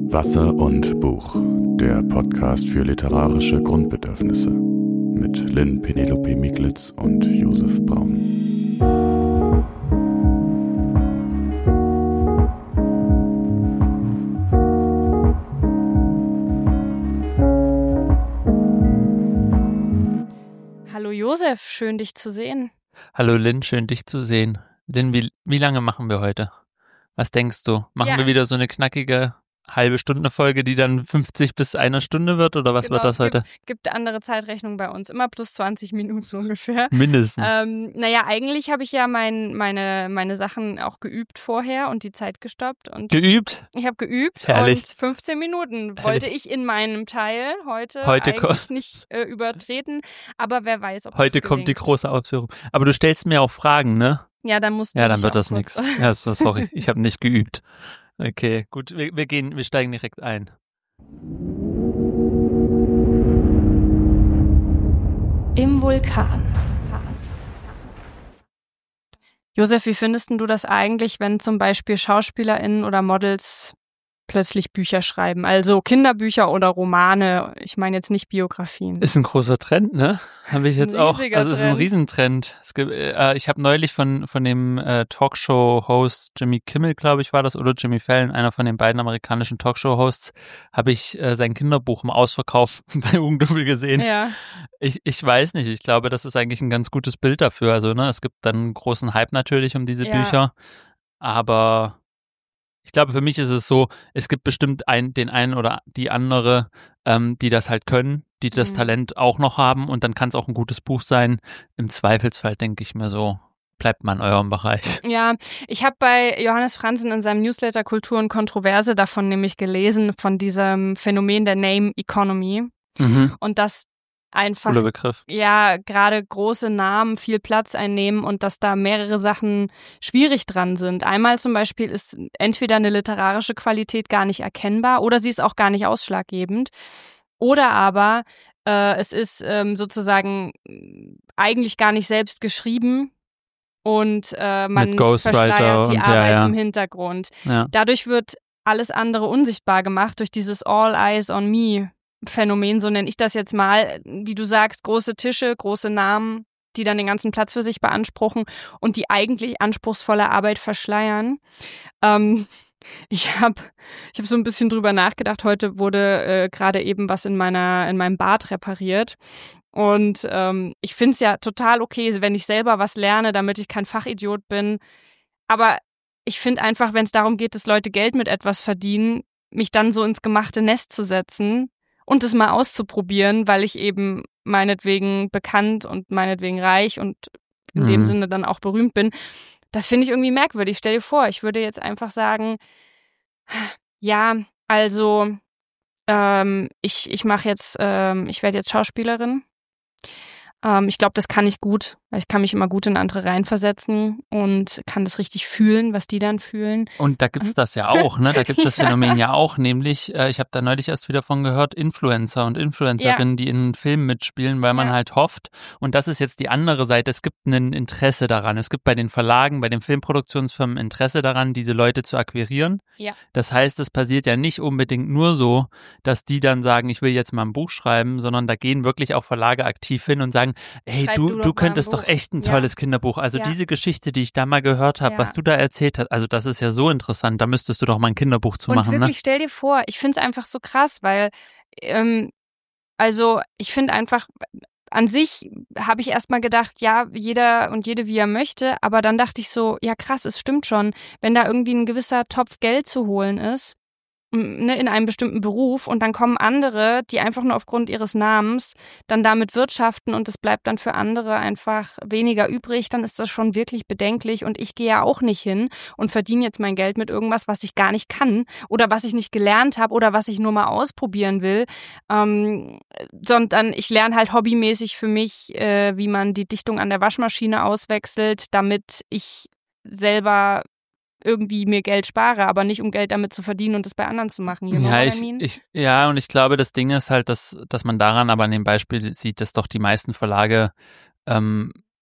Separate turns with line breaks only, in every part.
Wasser und Buch, der Podcast für literarische Grundbedürfnisse mit Lynn Penelope Miglitz und Josef Braun.
Hallo Josef, schön dich zu sehen.
Hallo Lynn, schön dich zu sehen. Lynn, wie lange machen wir heute? Was denkst du? Machen wir wieder so eine knackige halbe Stunde Folge, die dann 50 bis eine Stunde wird, oder was wird das heute?
Gibt andere Zeitrechnung bei uns, immer plus 20 Minuten so ungefähr.
Mindestens.
Eigentlich habe ich ja meine Sachen auch geübt vorher und die Zeit gestoppt. Und
geübt?
Ich habe geübt.
Herrlich.
Und 15 Minuten wollte ich in meinem Teil heute eigentlich nicht übertreten, aber wer weiß, ob
heute
das
kommt die große Ausführung. Aber du stellst mir auch Fragen, ne?
Ja, dann musst du.
Ja, dann wird das nichts. Ja, sorry, ich habe nicht geübt. Okay, gut, wir steigen direkt ein.
Im Vulkan. Josef, wie findest du das eigentlich, wenn zum Beispiel SchauspielerInnen oder Models plötzlich Bücher schreiben? Also Kinderbücher oder Romane, ich meine jetzt nicht Biografien.
Ist ein großer Trend, ne? Habe ich jetzt auch. Also es ist ein
Trend.
Riesentrend. Ich habe neulich von dem Talkshow-Host Jimmy Kimmel, glaube ich, war das, oder Jimmy Fallon, einer von den beiden amerikanischen Talkshow-Hosts, habe ich sein Kinderbuch im Ausverkauf bei Hugendubel gesehen.
Ja.
Ich weiß nicht, ich glaube, das ist eigentlich ein ganz gutes Bild dafür. Also, ne, es gibt dann einen großen Hype natürlich um diese Bücher, aber ich glaube, für mich ist es so, es gibt bestimmt den einen oder die andere, die das halt können, die das Talent auch noch haben, und dann kann es auch ein gutes Buch sein. Im Zweifelsfall denke ich mir so, bleibt mal in eurem Bereich.
Ja, ich habe bei Johannes Franzen in seinem Newsletter Kultur und Kontroverse davon nämlich gelesen, von diesem Phänomen der Name Economy. Und das einfach,
cooler Begriff.
Ja, gerade große Namen viel Platz einnehmen und dass da mehrere Sachen schwierig dran sind. Einmal zum Beispiel ist entweder eine literarische Qualität gar nicht erkennbar oder sie ist auch gar nicht ausschlaggebend. Oder aber es ist sozusagen eigentlich gar nicht selbst geschrieben und man verschleiert die Arbeit im Hintergrund.
Ja.
Dadurch wird alles andere unsichtbar gemacht durch dieses All Eyes on Me Phänomen, so nenne ich das jetzt mal, wie du sagst, große Tische, große Namen, die dann den ganzen Platz für sich beanspruchen und die eigentlich anspruchsvolle Arbeit verschleiern. Ich hab so ein bisschen drüber nachgedacht. Heute wurde gerade eben was in meinem Bad repariert. Und ich finde es ja total okay, wenn ich selber was lerne, damit ich kein Fachidiot bin. Aber ich finde einfach, wenn es darum geht, dass Leute Geld mit etwas verdienen, mich dann so ins gemachte Nest zu setzen und es mal auszuprobieren, weil ich eben meinetwegen bekannt und meinetwegen reich und in dem Sinne dann auch berühmt bin, das finde ich irgendwie merkwürdig. Stell dir vor, ich würde jetzt einfach sagen, ja, also ich werde jetzt Schauspielerin. Ich glaube, das kann ich gut, weil ich kann mich immer gut in andere reinversetzen und kann das richtig fühlen, was die dann fühlen.
Und da gibt's das ja auch, ne? Da gibt's das Phänomen ja auch, nämlich, ich habe da neulich erst wieder von gehört, Influencer und Influencerinnen, die in Filmen mitspielen, weil man halt hofft, und das ist jetzt die andere Seite, es gibt ein Interesse daran. Es gibt bei den Verlagen, bei den Filmproduktionsfirmen Interesse daran, diese Leute zu akquirieren.
Ja.
Das heißt, es passiert ja nicht unbedingt nur so, dass die dann sagen, ich will jetzt mal ein Buch schreiben, sondern da gehen wirklich auch Verlage aktiv hin und sagen, hey, du könntest doch echt ein tolles Kinderbuch. Also diese Geschichte, die ich da mal gehört habe, was du da erzählt hast, also das ist ja so interessant, da müsstest du doch mal ein Kinderbuch zu machen.
Und wirklich, stell dir vor, ich finde es einfach so krass, weil also ich finde einfach, an sich habe ich erstmal gedacht, ja, jeder und jede, wie er möchte, aber dann dachte ich so, ja krass, es stimmt schon, wenn da irgendwie ein gewisser Topf Geld zu holen ist, ne, in einem bestimmten Beruf, und dann kommen andere, die einfach nur aufgrund ihres Namens dann damit wirtschaften und es bleibt dann für andere einfach weniger übrig, dann ist das schon wirklich bedenklich, und ich gehe ja auch nicht hin und verdiene jetzt mein Geld mit irgendwas, was ich gar nicht kann oder was ich nicht gelernt habe oder was ich nur mal ausprobieren will, sondern ich lerne halt hobbymäßig für mich, wie man die Dichtung an der Waschmaschine auswechselt, damit ich selber irgendwie mir Geld spare, aber nicht um Geld damit zu verdienen und das bei anderen zu machen. You know what I mean?
Und ich glaube, das Ding ist halt, dass man daran aber an dem Beispiel sieht, dass doch die meisten Verlage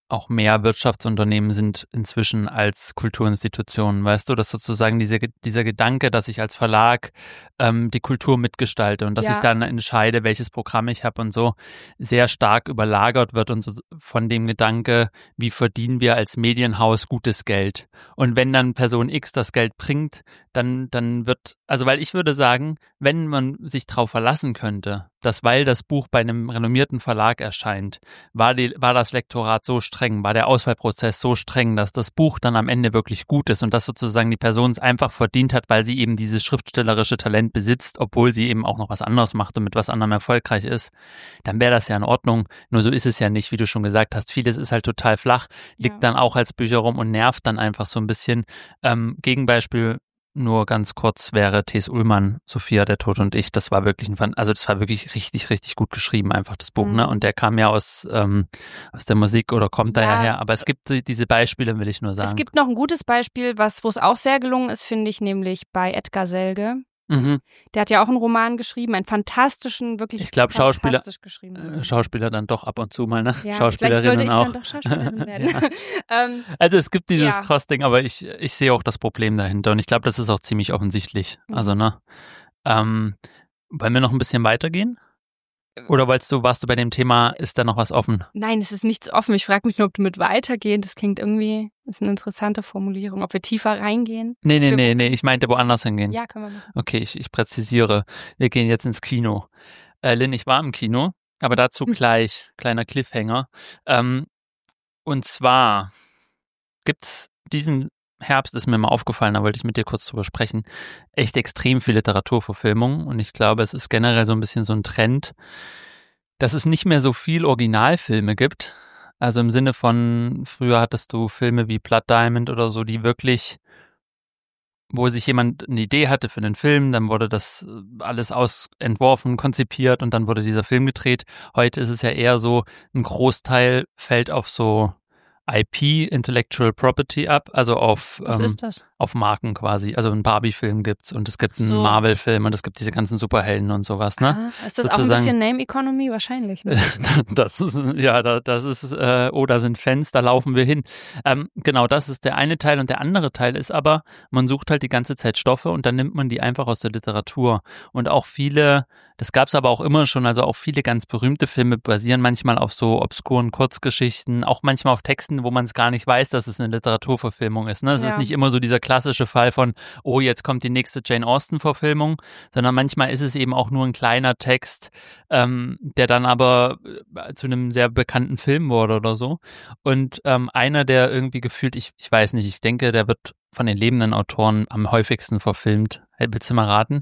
auch mehr Wirtschaftsunternehmen sind inzwischen als Kulturinstitutionen, weißt du, dass sozusagen dieser Gedanke, dass ich als Verlag die Kultur mitgestalte und dass ich dann entscheide, welches Programm ich habe und so, sehr stark überlagert wird und so von dem Gedanke, wie verdienen wir als Medienhaus gutes Geld. Und wenn dann Person X das Geld bringt, dann wird, also weil ich würde sagen, wenn man sich drauf verlassen könnte, dass weil das Buch bei einem renommierten Verlag erscheint, war das Lektorat so streng, war der Auswahlprozess so streng, dass das Buch dann am Ende wirklich gut ist und dass sozusagen die Person es einfach verdient hat, weil sie eben dieses schriftstellerische Talent besitzt, obwohl sie eben auch noch was anderes macht und mit was anderem erfolgreich ist, dann wäre das ja in Ordnung. Nur so ist es ja nicht, wie du schon gesagt hast. Vieles ist halt total flach, liegt dann auch als Bücher rum und nervt dann einfach so ein bisschen. Gegenbeispiel nur ganz kurz wäre T.S. Ullmann, Sophia, der Tod und ich. Das war wirklich das war wirklich richtig, richtig gut geschrieben, einfach das Buch, ne? Und der kam ja aus der Musik oder kommt daher her. Aber es gibt diese Beispiele, will ich nur sagen.
Es gibt noch ein gutes Beispiel, wo es auch sehr gelungen ist, finde ich, nämlich bei Edgar Selge.
Mhm.
Der hat ja auch einen Roman geschrieben, einen fantastischen, wirklich
ich glaube,
fantastisch geschrieben.
Schauspieler dann doch ab und zu mal, ne?
Ja,
Schauspielerinnen auch.
Vielleicht sollte ich dann doch Schauspielerin werden.
Also es gibt dieses Cross-Ding, aber ich sehe auch das Problem dahinter und ich glaube, das ist auch ziemlich offensichtlich. Also, ne? Wollen wir noch ein bisschen weitergehen? Oder warst du bei dem Thema, ist da noch was offen?
Nein, es ist nichts offen. Ich frage mich nur, ob du mit weitergehen. Das klingt irgendwie, ist eine interessante Formulierung. Ob wir tiefer reingehen?
Nee, ich meinte woanders hingehen.
Ja, können wir machen.
Okay, ich präzisiere. Wir gehen jetzt ins Kino. Lynn, ich war im Kino, aber dazu gleich, kleiner Cliffhanger. Und zwar gibt's diesen Herbst, ist mir mal aufgefallen, da wollte ich mit dir kurz drüber sprechen, echt extrem viel Literaturverfilmung und ich glaube, es ist generell so ein bisschen so ein Trend, dass es nicht mehr so viel Originalfilme gibt. Also im Sinne von, früher hattest du Filme wie Blood Diamond oder so, die wirklich, wo sich jemand eine Idee hatte für einen Film, dann wurde das alles entworfen, konzipiert und dann wurde dieser Film gedreht. Heute ist es ja eher so, ein Großteil fällt auf so IP, Intellectual Property ab, also auf
Was ist das?
Auf Marken quasi. Also einen Barbie-Film gibt's und es gibt einen Marvel-Film und es gibt diese ganzen Superhelden und sowas, ne?
Ist das sozusagen auch ein bisschen Name Economy? Wahrscheinlich. Ne?
Das ist, da sind Fans, da laufen wir hin. Genau, das ist der eine Teil und der andere Teil ist aber, man sucht halt die ganze Zeit Stoffe und dann nimmt man die einfach aus der Literatur und auch viele, das gab's aber auch immer schon, also auch viele ganz berühmte Filme basieren manchmal auf so obskuren Kurzgeschichten, auch manchmal auf Texten, wo man es gar nicht weiß, dass es eine Literaturverfilmung ist. Ne? Es ist nicht immer so dieser klassische Fall von, oh, jetzt kommt die nächste Jane Austen-Verfilmung, sondern manchmal ist es eben auch nur ein kleiner Text, der dann aber zu einem sehr bekannten Film wurde oder so. Und einer, der irgendwie gefühlt, ich weiß nicht, ich denke, der wird von den lebenden Autoren am häufigsten verfilmt. Willst du mal raten?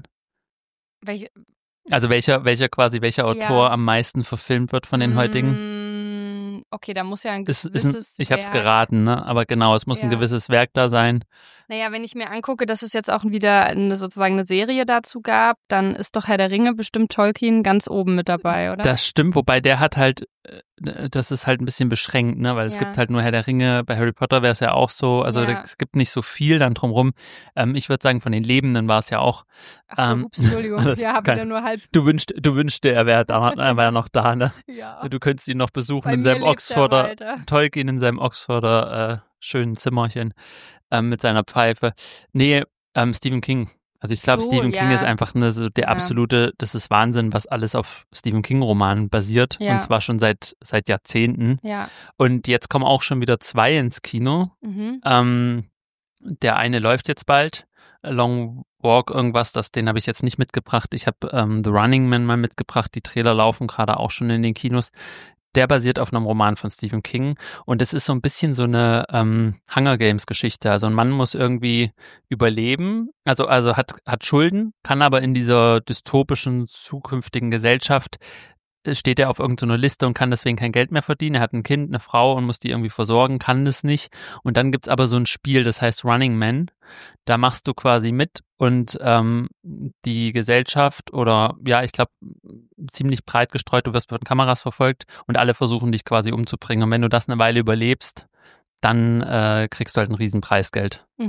Also welcher Autor am meisten verfilmt wird von den heutigen?
Okay, da muss ja ein gewisses
ich habe es geraten, ne? Aber genau, es muss ein gewisses Werk da sein.
Naja, wenn ich mir angucke, dass es jetzt auch wieder sozusagen eine Serie dazu gab, dann ist doch Herr der Ringe bestimmt Tolkien ganz oben mit dabei, oder?
Das stimmt, wobei der hat halt, das ist halt ein bisschen beschränkt, ne? Weil es gibt halt nur Herr der Ringe, bei Harry Potter wäre es ja auch so, also es gibt nicht so viel dann drumrum. Ich würde sagen, von den Lebenden war es ja auch.
Ach so, ups, Entschuldigung, ja, habe wieder nur halb.
Du wünschte, er wäre ja noch da, ne?
Ja.
Du könntest ihn noch besuchen in seinem Oxforder, Tolkien in seinem Oxforder schönen Zimmerchen mit seiner Pfeife. Nee, Stephen King. Also ich glaube, Stephen King ist einfach der absolute, das ist Wahnsinn, was alles auf Stephen King-Romanen basiert. Und zwar schon seit Jahrzehnten.
Ja.
Und jetzt kommen auch schon wieder 2 ins Kino.
Mhm.
Der eine läuft jetzt bald. Long Walk, irgendwas, den habe ich jetzt nicht mitgebracht. Ich habe The Running Man mal mitgebracht. Die Trailer laufen gerade auch schon in den Kinos. Der basiert auf einem Roman von Stephen King und es ist so ein bisschen so eine Hunger Games Geschichte. Also ein Mann muss irgendwie überleben, also hat Schulden, kann aber in dieser dystopischen zukünftigen Gesellschaft steht er auf irgendeiner Liste und kann deswegen kein Geld mehr verdienen. Er hat ein Kind, eine Frau und muss die irgendwie versorgen, kann das nicht. Und dann gibt's aber so ein Spiel, das heißt Running Man. Da machst du quasi mit und die Gesellschaft oder ich glaube ziemlich breit gestreut, du wirst von Kameras verfolgt und alle versuchen dich quasi umzubringen. Und wenn du das eine Weile überlebst, dann kriegst du halt ein riesen Preisgeld.
Mhm.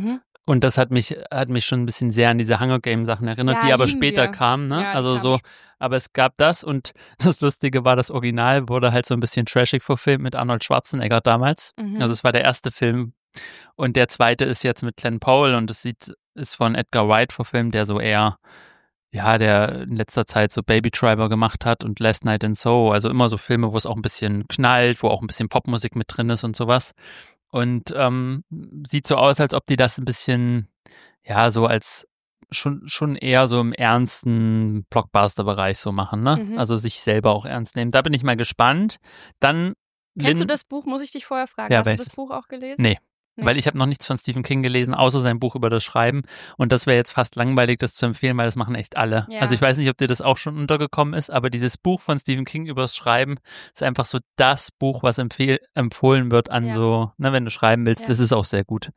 Und das hat mich schon ein bisschen sehr an diese Hunger Games Sachen erinnert, die aber später kamen, ne?
Ja,
also so, aber es gab das und das Lustige war, das Original wurde halt so ein bisschen trashig verfilmt mit Arnold Schwarzenegger damals. Also es war der erste Film und der zweite ist jetzt mit Glenn Powell und ist von Edgar Wright verfilmt, der so eher, ja, der in letzter Zeit so Baby Driver gemacht hat und Last Night in Soho, also immer so Filme, wo es auch ein bisschen knallt, wo auch ein bisschen Popmusik mit drin ist und sowas. Und sieht so aus, als ob die das ein bisschen, ja, so als schon eher so im ernsten Blockbuster-Bereich so machen, ne? Also sich selber auch ernst nehmen. Da bin ich mal gespannt. Dann
Kennst du das Buch, muss ich dich vorher fragen?
Ja,
hast du das Buch auch gelesen?
Nee. Weil ich habe noch nichts von Stephen King gelesen, außer sein Buch über das Schreiben. Und das wäre jetzt fast langweilig, das zu empfehlen, weil das machen echt alle.
Ja.
Also ich weiß nicht, ob dir das auch schon untergekommen ist, aber dieses Buch von Stephen King über das Schreiben ist einfach so das Buch, was empfohlen wird an so, ne, wenn du schreiben willst. Das ist auch sehr gut.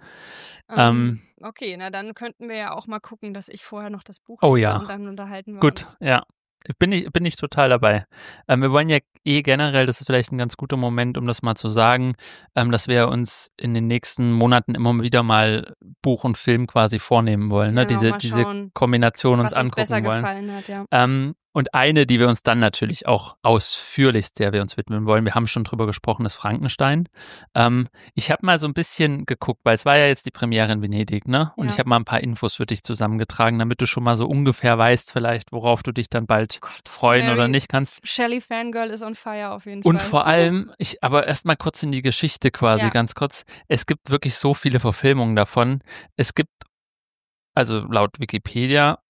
Okay, na dann könnten wir ja auch mal gucken, dass ich vorher noch das Buch lese und dann unterhalten wir uns.
Gut, ja. Bin ich total dabei. Wir wollen ja generell, das ist vielleicht ein ganz guter Moment, um das mal zu sagen, dass wir uns in den nächsten Monaten immer wieder mal Buch und Film quasi vornehmen wollen, ne? Diese Kombination uns angucken
besser
wollen.
Gefallen hat, ja.
Und eine, die wir uns dann natürlich auch ausführlichst, der wir uns widmen wollen, wir haben schon drüber gesprochen, ist Frankenstein. Ich habe mal so ein bisschen geguckt, weil es war ja jetzt die Premiere in Venedig, ne? Und ich habe mal ein paar Infos für dich zusammengetragen, damit du schon mal so ungefähr weißt vielleicht, worauf du dich dann bald freuen oder nicht kannst.
Shelley Fangirl ist on fire auf jeden Fall.
Und vor allem, aber erst mal kurz in die Geschichte quasi, ganz kurz. Es gibt wirklich so viele Verfilmungen davon. Es gibt, also laut Wikipedia,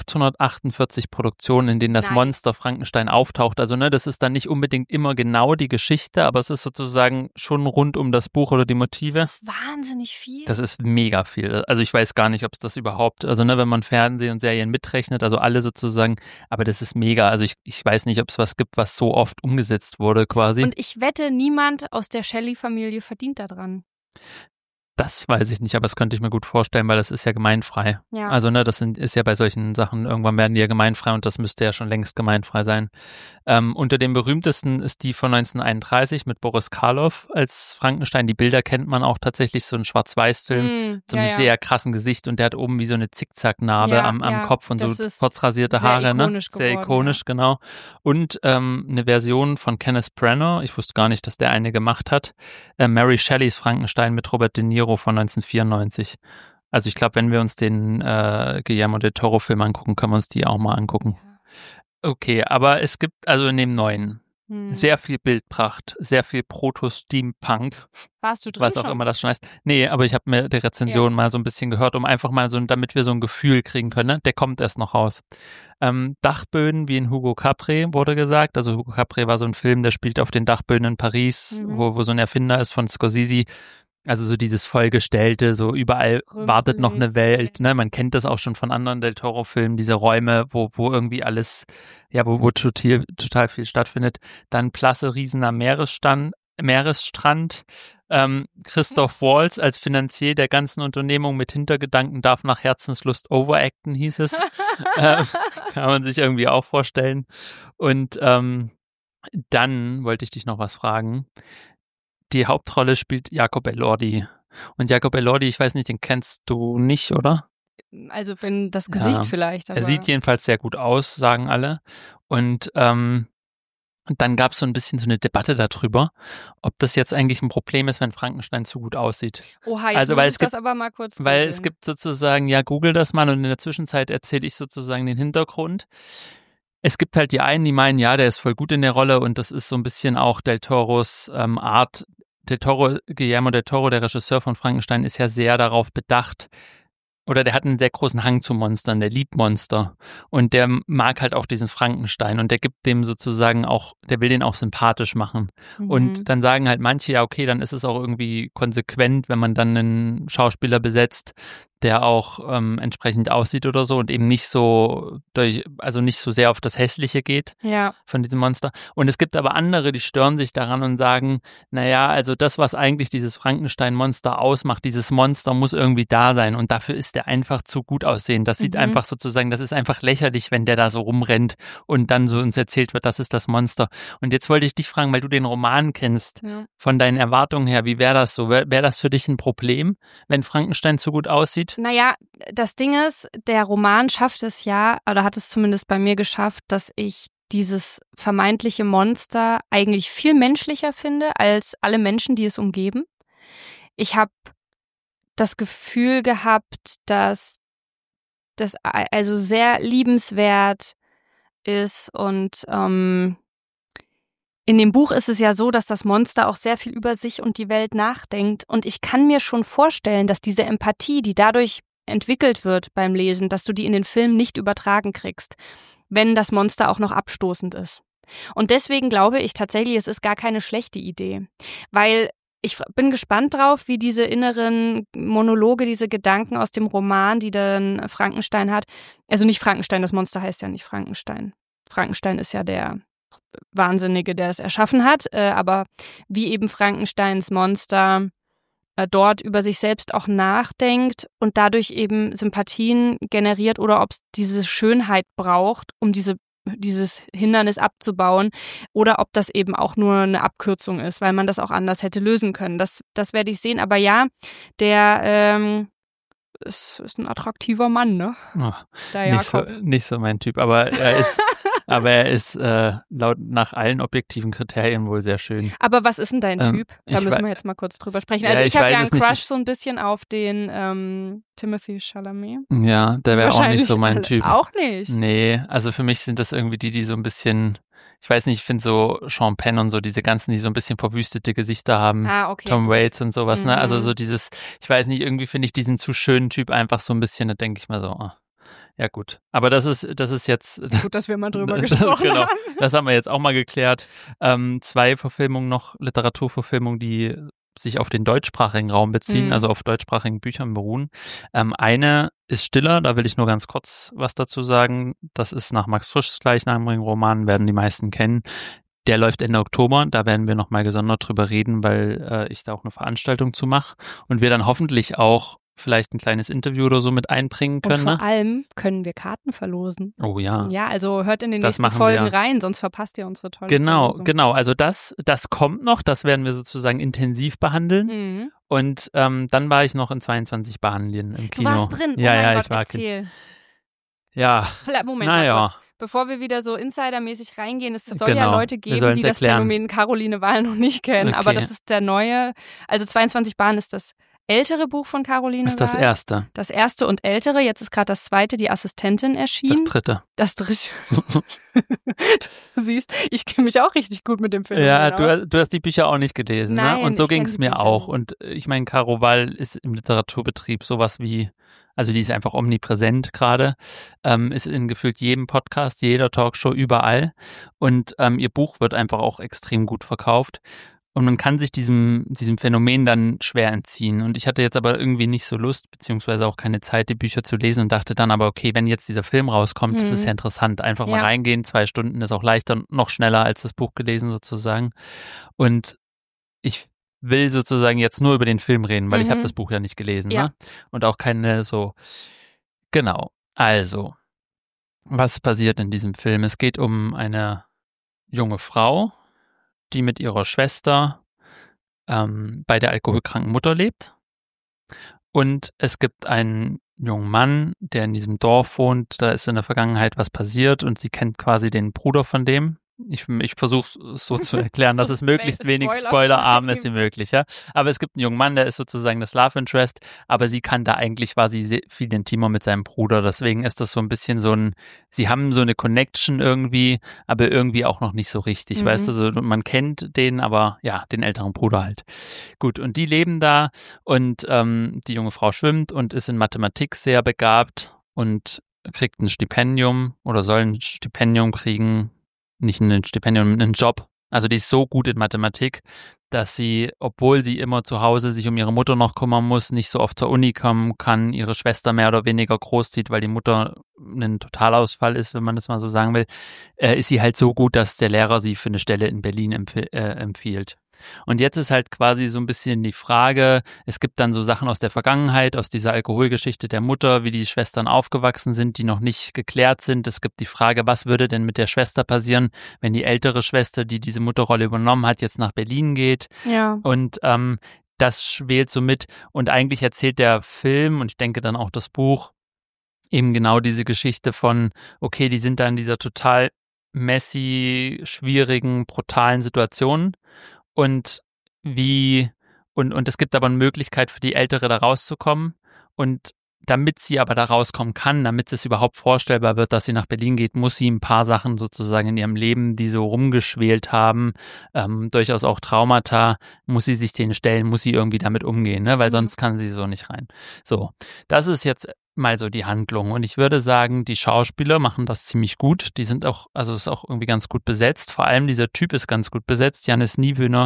848 Produktionen, in denen das Monster Frankenstein auftaucht. Also ne, das ist dann nicht unbedingt immer genau die Geschichte, aber es ist sozusagen schon rund um das Buch oder die Motive.
Das ist wahnsinnig viel.
Das ist mega viel. Also ich weiß gar nicht, ob es das überhaupt, also ne, wenn man Fernsehen und Serien mitrechnet, also alle sozusagen, aber das ist mega. Also ich weiß nicht, ob es was gibt, was so oft umgesetzt wurde quasi.
Und ich wette, niemand aus der Shelley-Familie verdient daran.
Das weiß ich nicht, aber das könnte ich mir gut vorstellen, weil das ist ja gemeinfrei.
Ja.
Also ne, ist ja bei solchen Sachen, irgendwann werden die ja gemeinfrei und das müsste ja schon längst gemeinfrei sein. Unter den berühmtesten ist die von 1931 mit Boris Karloff als Frankenstein. Die Bilder kennt man auch tatsächlich, so ein Schwarz-Weiß-Film, so einem sehr krassen Gesicht und der hat oben wie so eine Zickzack-Narbe am Kopf und so kurz rasierte Haare. Sehr ikonisch, genau. Und eine Version von Kenneth Branagh, ich wusste gar nicht, dass der eine gemacht hat, Mary Shelleys Frankenstein mit Robert De Niro von 1994. Also ich glaube, wenn wir uns den Guillermo del Toro-Film angucken, können wir uns die auch mal angucken. Okay, aber es gibt also in dem neuen sehr viel Bildpracht, sehr viel Proto-Steampunk.
Warst du drin
was auch
schon?
immer das schon heißt. Nee, aber ich habe mir die Rezension mal so ein bisschen gehört, um einfach mal so, damit wir so ein Gefühl kriegen können. Ne? Der kommt erst noch raus. Dachböden wie in Hugo Capri wurde gesagt. Also Hugo Capri war so ein Film, der spielt auf den Dachböden in Paris, wo so ein Erfinder ist von Scorsese. Also so dieses vollgestellte, so überall wartet noch eine Welt, ne? Man kennt das auch schon von anderen Del Toro-Filmen, diese Räume, wo irgendwie alles, ja, wo total viel stattfindet. Dann Place Riesener Meeresstrand, Christoph Waltz als Finanzier der ganzen Unternehmung mit Hintergedanken darf nach Herzenslust overacten, hieß es. Kann man sich irgendwie auch vorstellen. Und dann wollte ich dich noch was fragen. Die Hauptrolle spielt Jacob Elordi. Und Jacob Elordi, ich weiß nicht, den kennst du nicht, oder?
Also wenn das Gesicht vielleicht. Aber
er sieht jedenfalls sehr gut aus, sagen alle. Und dann gab es so ein bisschen so eine Debatte darüber, ob das jetzt eigentlich ein Problem ist, wenn Frankenstein zu gut aussieht.
Oha, jetzt muss ich das aber mal kurz
googeln. Weil es gibt sozusagen, ja, google das mal und in der Zwischenzeit erzähle ich sozusagen den Hintergrund. Es gibt halt die einen, die meinen, ja, der ist voll gut in der Rolle und das ist so ein bisschen auch Del Toros Art. Guillermo del Toro, der Regisseur von Frankenstein, ist ja sehr darauf bedacht, oder der hat einen sehr großen Hang zu Monstern, der liebt Monster und der mag halt auch diesen Frankenstein und der gibt dem sozusagen auch, der will den auch sympathisch machen. Und dann sagen halt manche, ja okay, dann ist es auch irgendwie konsequent, wenn man dann einen Schauspieler besetzt, der auch entsprechend aussieht oder so und eben nicht so nicht so sehr auf das Hässliche geht von diesem Monster. Und es gibt aber andere, die stören sich daran und sagen, naja, also das, was eigentlich dieses Frankenstein-Monster ausmacht, dieses Monster muss irgendwie da sein und dafür ist der einfach zu gut aussehen. Das sieht einfach sozusagen, das ist einfach lächerlich, wenn der da so rumrennt und dann so uns erzählt wird, das ist das Monster. Und jetzt wollte ich dich fragen, weil du den Roman kennst, von deinen Erwartungen her, wie wäre das so? Wäre das für dich ein Problem, wenn Frankenstein zu gut aussieht? geht.
Naja, das Ding ist, der Roman schafft es ja, oder hat es zumindest bei mir geschafft, dass ich dieses vermeintliche Monster eigentlich viel menschlicher finde als alle Menschen, die es umgeben. Ich habe das Gefühl gehabt, dass das also sehr liebenswert ist und in dem Buch ist es ja so, dass das Monster auch sehr viel über sich und die Welt nachdenkt und ich kann mir schon vorstellen, dass diese Empathie, die dadurch entwickelt wird beim Lesen, dass du die in den Film nicht übertragen kriegst, wenn das Monster auch noch abstoßend ist. Und deswegen glaube ich tatsächlich, es ist gar keine schlechte Idee, weil ich bin gespannt drauf, wie diese inneren Monologe, diese Gedanken aus dem Roman, die dann Frankenstein hat, also nicht Frankenstein, das Monster heißt ja nicht Frankenstein. Frankenstein ist ja der Wahnsinnige, der es erschaffen hat, aber wie eben Frankensteins Monster dort über sich selbst auch nachdenkt und dadurch eben Sympathien generiert oder ob es diese Schönheit braucht, um dieses Hindernis abzubauen oder ob das eben auch nur eine Abkürzung ist, weil man das auch anders hätte lösen können. Das werde ich sehen. Aber ja, der ist ein attraktiver Mann, ne?
Oh,
der Jakob.
Nicht so mein Typ, aber er ist nach allen objektiven Kriterien wohl sehr schön.
Aber was ist denn dein Typ? Da müssen wir jetzt mal kurz drüber sprechen. Also ich habe ja einen Crush so ein bisschen auf den Timothée Chalamet.
Ja, der wäre auch nicht so mein Typ.
Auch nicht?
Nee, also für mich sind das irgendwie die so ein bisschen, ich weiß nicht, ich finde so Sean Penn und so diese ganzen, die so ein bisschen verwüstete Gesichter haben.
Okay,
Tom Waits und sowas, ne? Also so dieses, ich weiß nicht, irgendwie finde ich diesen zu schönen Typ einfach so ein bisschen, da denke ich mal so, ja gut. Aber das ist jetzt...
Gut, dass wir mal drüber gesprochen
genau,
haben.
Das haben wir jetzt auch mal geklärt. 2 Verfilmungen noch, Literaturverfilmungen, die sich auf den deutschsprachigen Raum beziehen, also auf deutschsprachigen Büchern beruhen. Eine ist Stiller, da will ich nur ganz kurz was dazu sagen. Das ist nach Max Frischs gleichnamigen Roman, werden die meisten kennen. Der läuft Ende Oktober, da werden wir nochmal gesondert drüber reden, weil ich da auch eine Veranstaltung zu mache und wir dann hoffentlich auch vielleicht ein kleines Interview oder so mit einbringen können.
Und vor allem können wir Karten verlosen.
Oh ja.
Ja, also hört in den nächsten Folgen rein, sonst verpasst ihr unsere tolle Verlosung.
Genau. Also das kommt noch, das werden wir sozusagen intensiv behandeln. Und dann war ich noch in 22 Bahnlinien im Kino.
Du warst drin?
Ja,
Gott,
ich war
erzähl.
Ja.
Moment mal kurz. Bevor wir wieder so insidermäßig reingehen, es soll ja Leute geben, die das Phänomen Caroline Wahl noch nicht kennen,
okay.
Aber das ist der neue, also 22 Bahnen ist das ältere Buch von Caroline Wahl.
Das ist das erste.
Das erste und ältere, jetzt ist gerade das zweite, die Assistentin erschienen.
Das dritte.
Du siehst, ich kenne mich auch richtig gut mit dem Phänomen
Ja, du hast die Bücher auch nicht gelesen,
Nein,
ne? Und so ging es mir auch.
Nicht.
Und ich meine, Caro Wahl ist im Literaturbetrieb sowas wie, also die ist einfach omnipräsent gerade, ist in gefühlt jedem Podcast, jeder Talkshow, überall. Und ihr Buch wird einfach auch extrem gut verkauft. Und man kann sich diesem Phänomen dann schwer entziehen. Und ich hatte jetzt aber irgendwie nicht so Lust, beziehungsweise auch keine Zeit, die Bücher zu lesen und dachte dann aber, okay, wenn jetzt dieser Film rauskommt, das ist ja interessant. Einfach mal reingehen, 2 Stunden ist auch leichter, noch schneller als das Buch gelesen sozusagen. Und ich will sozusagen jetzt nur über den Film reden, weil ich habe das Buch ja nicht gelesen. Ne? Und auch keine so, genau. Also, was passiert in diesem Film? Es geht um eine junge Frau, die mit ihrer Schwester bei der alkoholkranken Mutter lebt. Und es gibt einen jungen Mann, der in diesem Dorf wohnt. Da ist in der Vergangenheit was passiert und sie kennt quasi den Bruder von dem. Ich versuche es so zu erklären, dass es möglichst wenig spoilerarm ist wie möglich. Ja? Aber es gibt einen jungen Mann, der ist sozusagen das Love Interest, aber sie kann da eigentlich quasi viel intimer mit seinem Bruder. Deswegen ist das so ein bisschen sie haben so eine Connection irgendwie, aber irgendwie auch noch nicht so richtig. Weißt du, so, man kennt den, aber ja, den älteren Bruder halt. Gut, und die leben da und die junge Frau schwimmt und ist in Mathematik sehr begabt und kriegt ein Stipendium oder soll ein Stipendium kriegen. Nicht ein Stipendium, einen Job. Also die ist so gut in Mathematik, dass sie, obwohl sie immer zu Hause sich um ihre Mutter noch kümmern muss, nicht so oft zur Uni kommen kann, ihre Schwester mehr oder weniger großzieht, weil die Mutter ein Totalausfall ist, wenn man das mal so sagen will, ist sie halt so gut, dass der Lehrer sie für eine Stelle in Berlin empfiehlt. Und jetzt ist halt quasi so ein bisschen die Frage, es gibt dann so Sachen aus der Vergangenheit, aus dieser Alkoholgeschichte der Mutter, wie die Schwestern aufgewachsen sind, die noch nicht geklärt sind. Es gibt die Frage, was würde denn mit der Schwester passieren, wenn die ältere Schwester, die diese Mutterrolle übernommen hat, jetzt nach Berlin geht.
Ja.
Und das schwelt so mit. Und eigentlich erzählt der Film und ich denke dann auch das Buch eben genau diese Geschichte von, okay, die sind da in dieser total messy, schwierigen, brutalen Situation und und es gibt aber eine Möglichkeit für die Ältere da rauszukommen und damit sie aber da rauskommen kann, damit es überhaupt vorstellbar wird, dass sie nach Berlin geht, muss sie ein paar Sachen sozusagen in ihrem Leben, die so rumgeschwelt haben, durchaus auch Traumata, muss sie sich denen stellen, muss sie irgendwie damit umgehen, ne? Weil sonst kann sie so nicht rein. So, das ist jetzt mal so die Handlung. Und ich würde sagen, die Schauspieler machen das ziemlich gut. Die sind auch, also ist auch irgendwie ganz gut besetzt. Vor allem dieser Typ ist ganz gut besetzt, Jannis Niewöhner,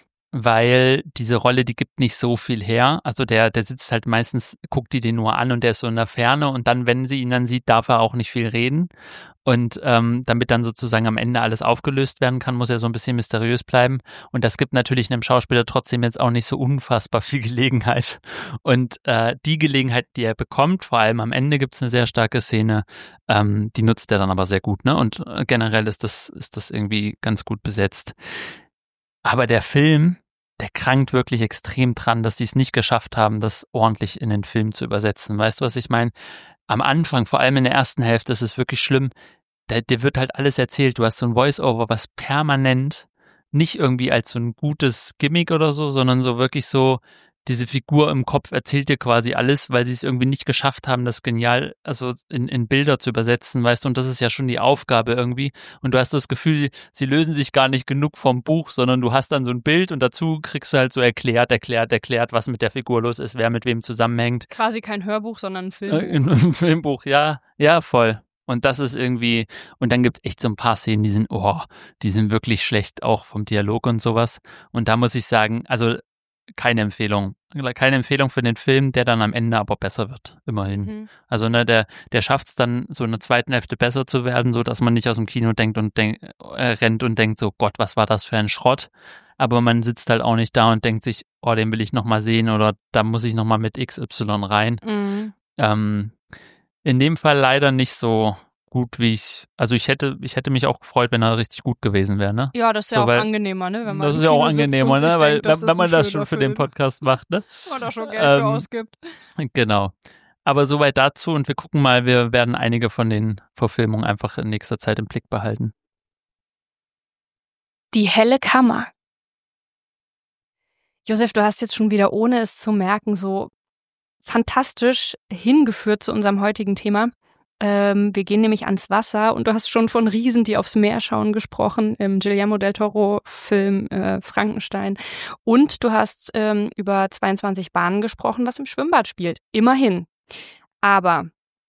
weil diese Rolle, die gibt nicht so viel her. Also der sitzt halt meistens, guckt die den nur an und der ist so in der Ferne und dann, wenn sie ihn dann sieht, darf er auch nicht viel reden. Und damit dann sozusagen am Ende alles aufgelöst werden kann, muss er so ein bisschen mysteriös bleiben. Und das gibt natürlich einem Schauspieler trotzdem jetzt auch nicht so unfassbar viel Gelegenheit. Und die Gelegenheit, die er bekommt, vor allem am Ende gibt es eine sehr starke Szene, die nutzt er dann aber sehr gut, ne? Und generell ist das irgendwie ganz gut besetzt. Aber der Film, der krankt wirklich extrem dran, dass die es nicht geschafft haben, das ordentlich in den Film zu übersetzen. Weißt du, was ich meine? Am Anfang, vor allem in der ersten Hälfte, ist es wirklich schlimm. Dir wird halt alles erzählt. Du hast so ein Voice-Over, was permanent nicht irgendwie als so ein gutes Gimmick oder so, sondern so wirklich so, diese Figur im Kopf erzählt dir quasi alles, weil sie es irgendwie nicht geschafft haben, das genial, also in Bilder zu übersetzen, weißt du, und das ist ja schon die Aufgabe irgendwie. Und du hast das Gefühl, sie lösen sich gar nicht genug vom Buch, sondern du hast dann so ein Bild und dazu kriegst du halt so erklärt, was mit der Figur los ist, wer mit wem zusammenhängt.
Quasi kein Hörbuch, sondern ein Filmbuch.
Ein Filmbuch, ja, voll. Und das ist irgendwie, und dann gibt es echt so ein paar Szenen, die sind wirklich schlecht, auch vom Dialog und sowas. Und da muss ich sagen, also keine Empfehlung für den Film, der dann am Ende aber besser wird, immerhin.
Mhm.
Also ne, der schafft es dann so in der zweiten Hälfte besser zu werden, so dass man nicht aus dem Kino rennt und denkt so, Gott, was war das für ein Schrott? Aber man sitzt halt auch nicht da und denkt sich, oh, den will ich nochmal sehen oder da muss ich nochmal mit XY rein.
Mhm.
In dem Fall leider nicht so gut, wie ich hätte mich auch gefreut, wenn er richtig gut gewesen wäre, ne?
Ja, das ist ja auch angenehmer, ne? Wenn man
das ist ja auch angenehmer, ne? Weil wenn man das schon für den Podcast macht, ne?
Oder schon Geld für ausgibt.
Genau. Aber soweit dazu und wir gucken mal, wir werden einige von den Verfilmungen einfach in nächster Zeit im Blick behalten.
Die helle Kammer. Josef, du hast jetzt schon wieder, ohne es zu merken, so fantastisch hingeführt zu unserem heutigen Thema. Wir gehen nämlich ans Wasser und du hast schon von Riesen, die aufs Meer schauen, gesprochen im Guillermo del Toro-Film Frankenstein. Und du hast über 22 Bahnen gesprochen, was im Schwimmbad spielt. Immerhin. Aber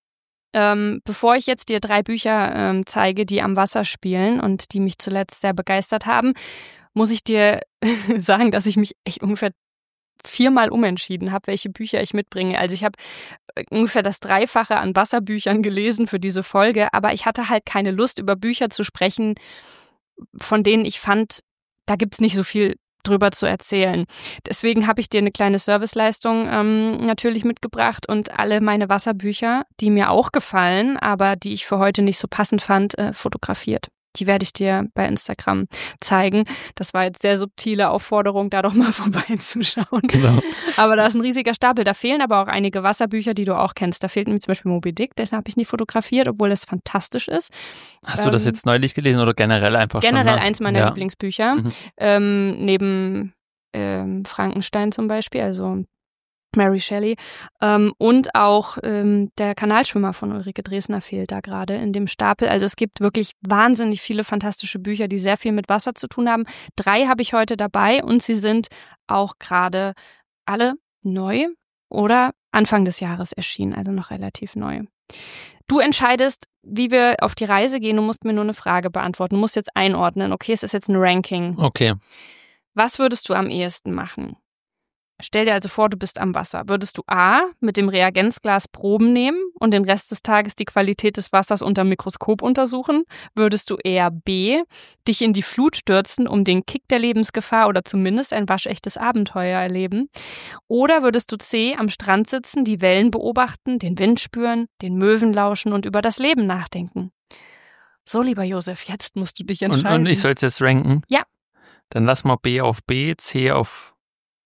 bevor ich jetzt dir 3 Bücher zeige, die am Wasser spielen und die mich zuletzt sehr begeistert haben, muss ich dir sagen, dass ich mich echt ungefähr 4-mal umentschieden habe, welche Bücher ich mitbringe. Also ich habe ungefähr das 3-fache an Wasserbüchern gelesen für diese Folge, aber ich hatte halt keine Lust, über Bücher zu sprechen, von denen ich fand, da gibt's nicht so viel drüber zu erzählen. Deswegen habe ich dir eine kleine Serviceleistung natürlich mitgebracht und alle meine Wasserbücher, die mir auch gefallen, aber die ich für heute nicht so passend fand, fotografiert. Die werde ich dir bei Instagram zeigen. Das war jetzt sehr subtile Aufforderung, da doch mal vorbeizuschauen.
Genau.
Aber da ist ein riesiger Stapel. Da fehlen aber auch einige Wasserbücher, die du auch kennst. Da fehlt nämlich zum Beispiel Moby Dick. Den habe ich nie fotografiert, obwohl es fantastisch ist.
Hast du das jetzt neulich gelesen oder generell einfach schon?
Generell eins meiner Lieblingsbücher.
Mhm.
Neben Frankenstein zum Beispiel, also Mary Shelley. Und auch der Kanalschwimmer von Ulrike Dresner fehlt da gerade in dem Stapel. Also es gibt wirklich wahnsinnig viele fantastische Bücher, die sehr viel mit Wasser zu tun haben. 3 habe ich heute dabei und sie sind auch gerade alle neu oder Anfang des Jahres erschienen, also noch relativ neu. Du entscheidest, wie wir auf die Reise gehen. Du musst mir nur eine Frage beantworten. Du musst jetzt einordnen. Okay, es ist jetzt ein Ranking.
Okay.
Was würdest du am ehesten machen? Stell dir also vor, du bist am Wasser. Würdest du A, mit dem Reagenzglas Proben nehmen und den Rest des Tages die Qualität des Wassers unter Mikroskop untersuchen? Würdest du eher B, dich in die Flut stürzen, um den Kick der Lebensgefahr oder zumindest ein waschechtes Abenteuer erleben? Oder würdest du C, am Strand sitzen, die Wellen beobachten, den Wind spüren, den Möwen lauschen und über das Leben nachdenken? So, lieber Josef, jetzt musst du dich entscheiden.
Und ich soll es jetzt ranken?
Ja.
Dann lass mal B auf B, C auf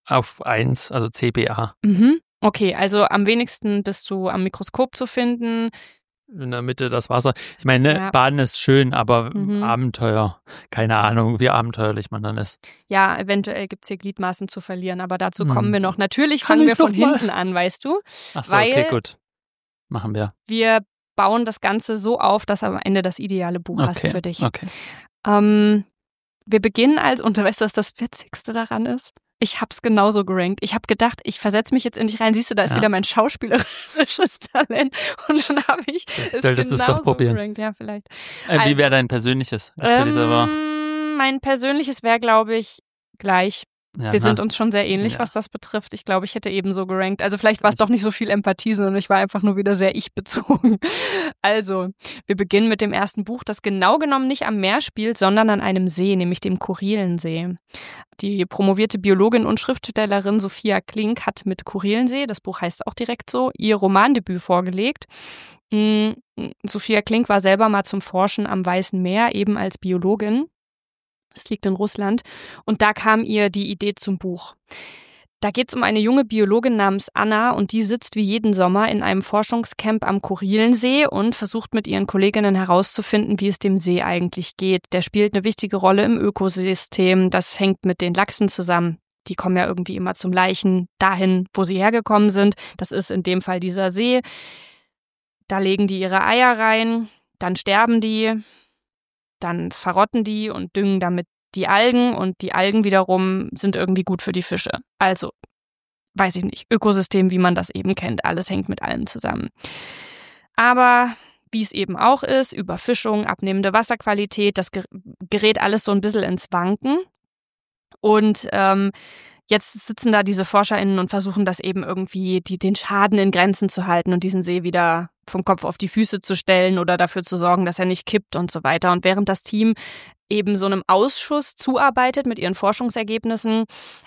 auf 1, also CBA.
Mhm. Okay, also am wenigsten bist du am Mikroskop zu finden.
In der Mitte das Wasser. Ich meine,
Ja.
Baden ist schön, aber
Mhm.
Abenteuer, keine Ahnung, wie abenteuerlich man dann ist.
Ja, eventuell gibt es hier Gliedmaßen zu verlieren, aber dazu
Hm.
kommen wir noch. Natürlich
Kann
fangen wir
ich noch
von
mal?
hinten an, weißt du?
Ach so,
Weil
okay, gut. Machen wir.
wir bauen das Ganze so auf, dass am Ende das ideale Buch hast für dich.
Okay.
Wir beginnen und weißt du, was das Witzigste daran ist? Ich hab's genauso gerankt. Ich habe gedacht, ich versetze mich jetzt in dich rein. Siehst du, da ist wieder mein schauspielerisches Talent. Und dann habe ich es
solltest du es doch probieren.
gerankt. Ja, vielleicht.
Wie wäre dein persönliches? Erzähl dich selber.
Mein persönliches wäre, glaube ich, gleich.
Ja,
Wir sind uns schon sehr ähnlich,
Ja.
was das betrifft. Ich glaube, ich hätte eben so gerankt. Also vielleicht war es doch nicht so viel Empathie, sondern ich war einfach nur wieder sehr ich-bezogen. Also, wir beginnen mit dem ersten Buch, das genau genommen nicht am Meer spielt, sondern an einem See, nämlich dem Kurrilensee. Die promovierte Biologin und Schriftstellerin Sophia Klink hat mit Kurrilensee, das Buch heißt auch direkt so, ihr Romandebüt vorgelegt. Sophia Klink war selber mal zum Forschen am Weißen Meer, eben als Biologin. Das liegt in Russland. Und da kam ihr die Idee zum Buch. Da geht es um eine junge Biologin namens Anna und die sitzt wie jeden Sommer in einem Forschungscamp am Kurrilensee und versucht mit ihren Kolleginnen herauszufinden, wie es dem See eigentlich geht. Der spielt eine wichtige Rolle im Ökosystem. Das hängt mit den Lachsen zusammen. Die kommen ja irgendwie immer zum Laichen dahin, wo sie hergekommen sind. Das ist in dem Fall dieser See. Da legen die ihre Eier rein, dann sterben die. Dann verrotten die und düngen damit die Algen und die Algen wiederum sind irgendwie gut für die Fische. Also, weiß ich nicht, Ökosystem, wie man das eben kennt, alles hängt mit allem zusammen. Aber wie es eben auch ist, Überfischung, abnehmende Wasserqualität, das gerät alles so ein bisschen ins Wanken. Und jetzt sitzen da diese ForscherInnen und versuchen das eben irgendwie, den Schaden in Grenzen zu halten und diesen See wieder vom Kopf auf die Füße zu stellen oder dafür zu sorgen, dass er nicht kippt und so weiter. Und während das Team eben so einem Ausschuss zuarbeitet mit ihren Forschungsergebnissen,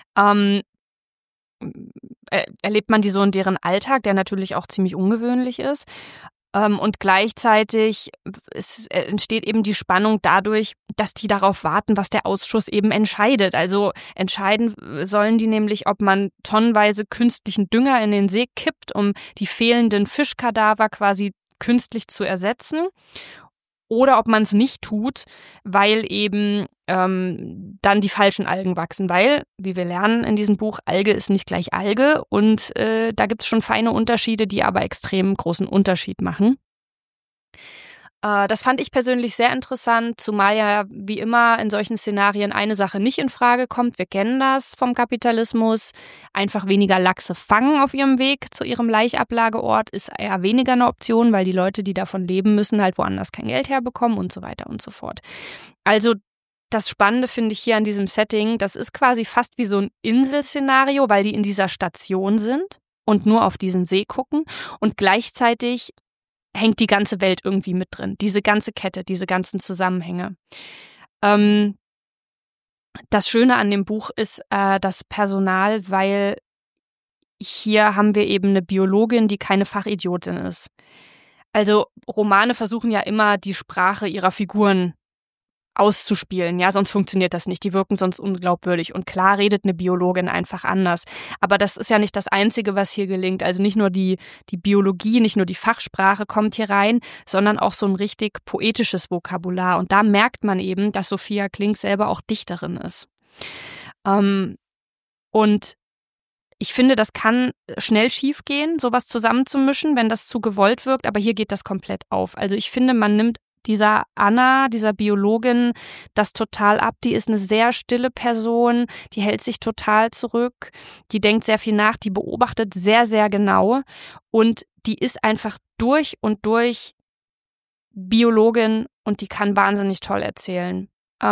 erlebt man die so in deren Alltag, der natürlich auch ziemlich ungewöhnlich ist. Und gleichzeitig entsteht eben die Spannung dadurch, dass die darauf warten, was der Ausschuss eben entscheidet. Also entscheiden sollen die nämlich, ob man tonnenweise künstlichen Dünger in den See kippt, um die fehlenden Fischkadaver quasi künstlich zu ersetzen. Oder ob man es nicht tut, weil eben dann die falschen Algen wachsen. Weil, wie wir lernen in diesem Buch, Alge ist nicht gleich Alge. Und da gibt es schon feine Unterschiede, die aber extrem großen Unterschied machen. Das fand ich persönlich sehr interessant, zumal ja wie immer in solchen Szenarien eine Sache nicht in Frage kommt. Wir kennen das vom Kapitalismus. Einfach weniger Lachse fangen auf ihrem Weg zu ihrem Laichablageort ist eher weniger eine Option, weil die Leute, die davon leben, müssen halt woanders kein Geld herbekommen und so weiter und so fort. Also das Spannende finde ich hier an diesem Setting, das ist quasi fast wie so ein Inselszenario, weil die in dieser Station sind und nur auf diesen See gucken und gleichzeitig hängt die ganze Welt irgendwie mit drin. Diese ganze Kette, diese ganzen Zusammenhänge. Das Schöne an dem Buch ist das Personal, weil hier haben wir eben eine Biologin, die keine Fachidiotin ist. Also Romane versuchen ja immer, die Sprache ihrer Figuren auszuspielen, ja, sonst funktioniert das nicht. Die wirken sonst unglaubwürdig. Und klar redet eine Biologin einfach anders. Aber das ist ja nicht das Einzige, was hier gelingt. Also nicht nur die Biologie, nicht nur die Fachsprache kommt hier rein, sondern auch so ein richtig poetisches Vokabular. Und da merkt man eben, dass Sophia Klink selber auch Dichterin ist. Und ich finde, das kann schnell schiefgehen, sowas zusammenzumischen, wenn das zu gewollt wirkt. Aber hier geht das komplett auf. Also ich finde, man nimmt dieser Anna, dieser Biologin, das total ab. Die ist eine sehr stille Person, die hält sich total zurück, die denkt sehr viel nach, die beobachtet sehr, sehr genau und die ist einfach durch und durch Biologin und die kann wahnsinnig toll erzählen.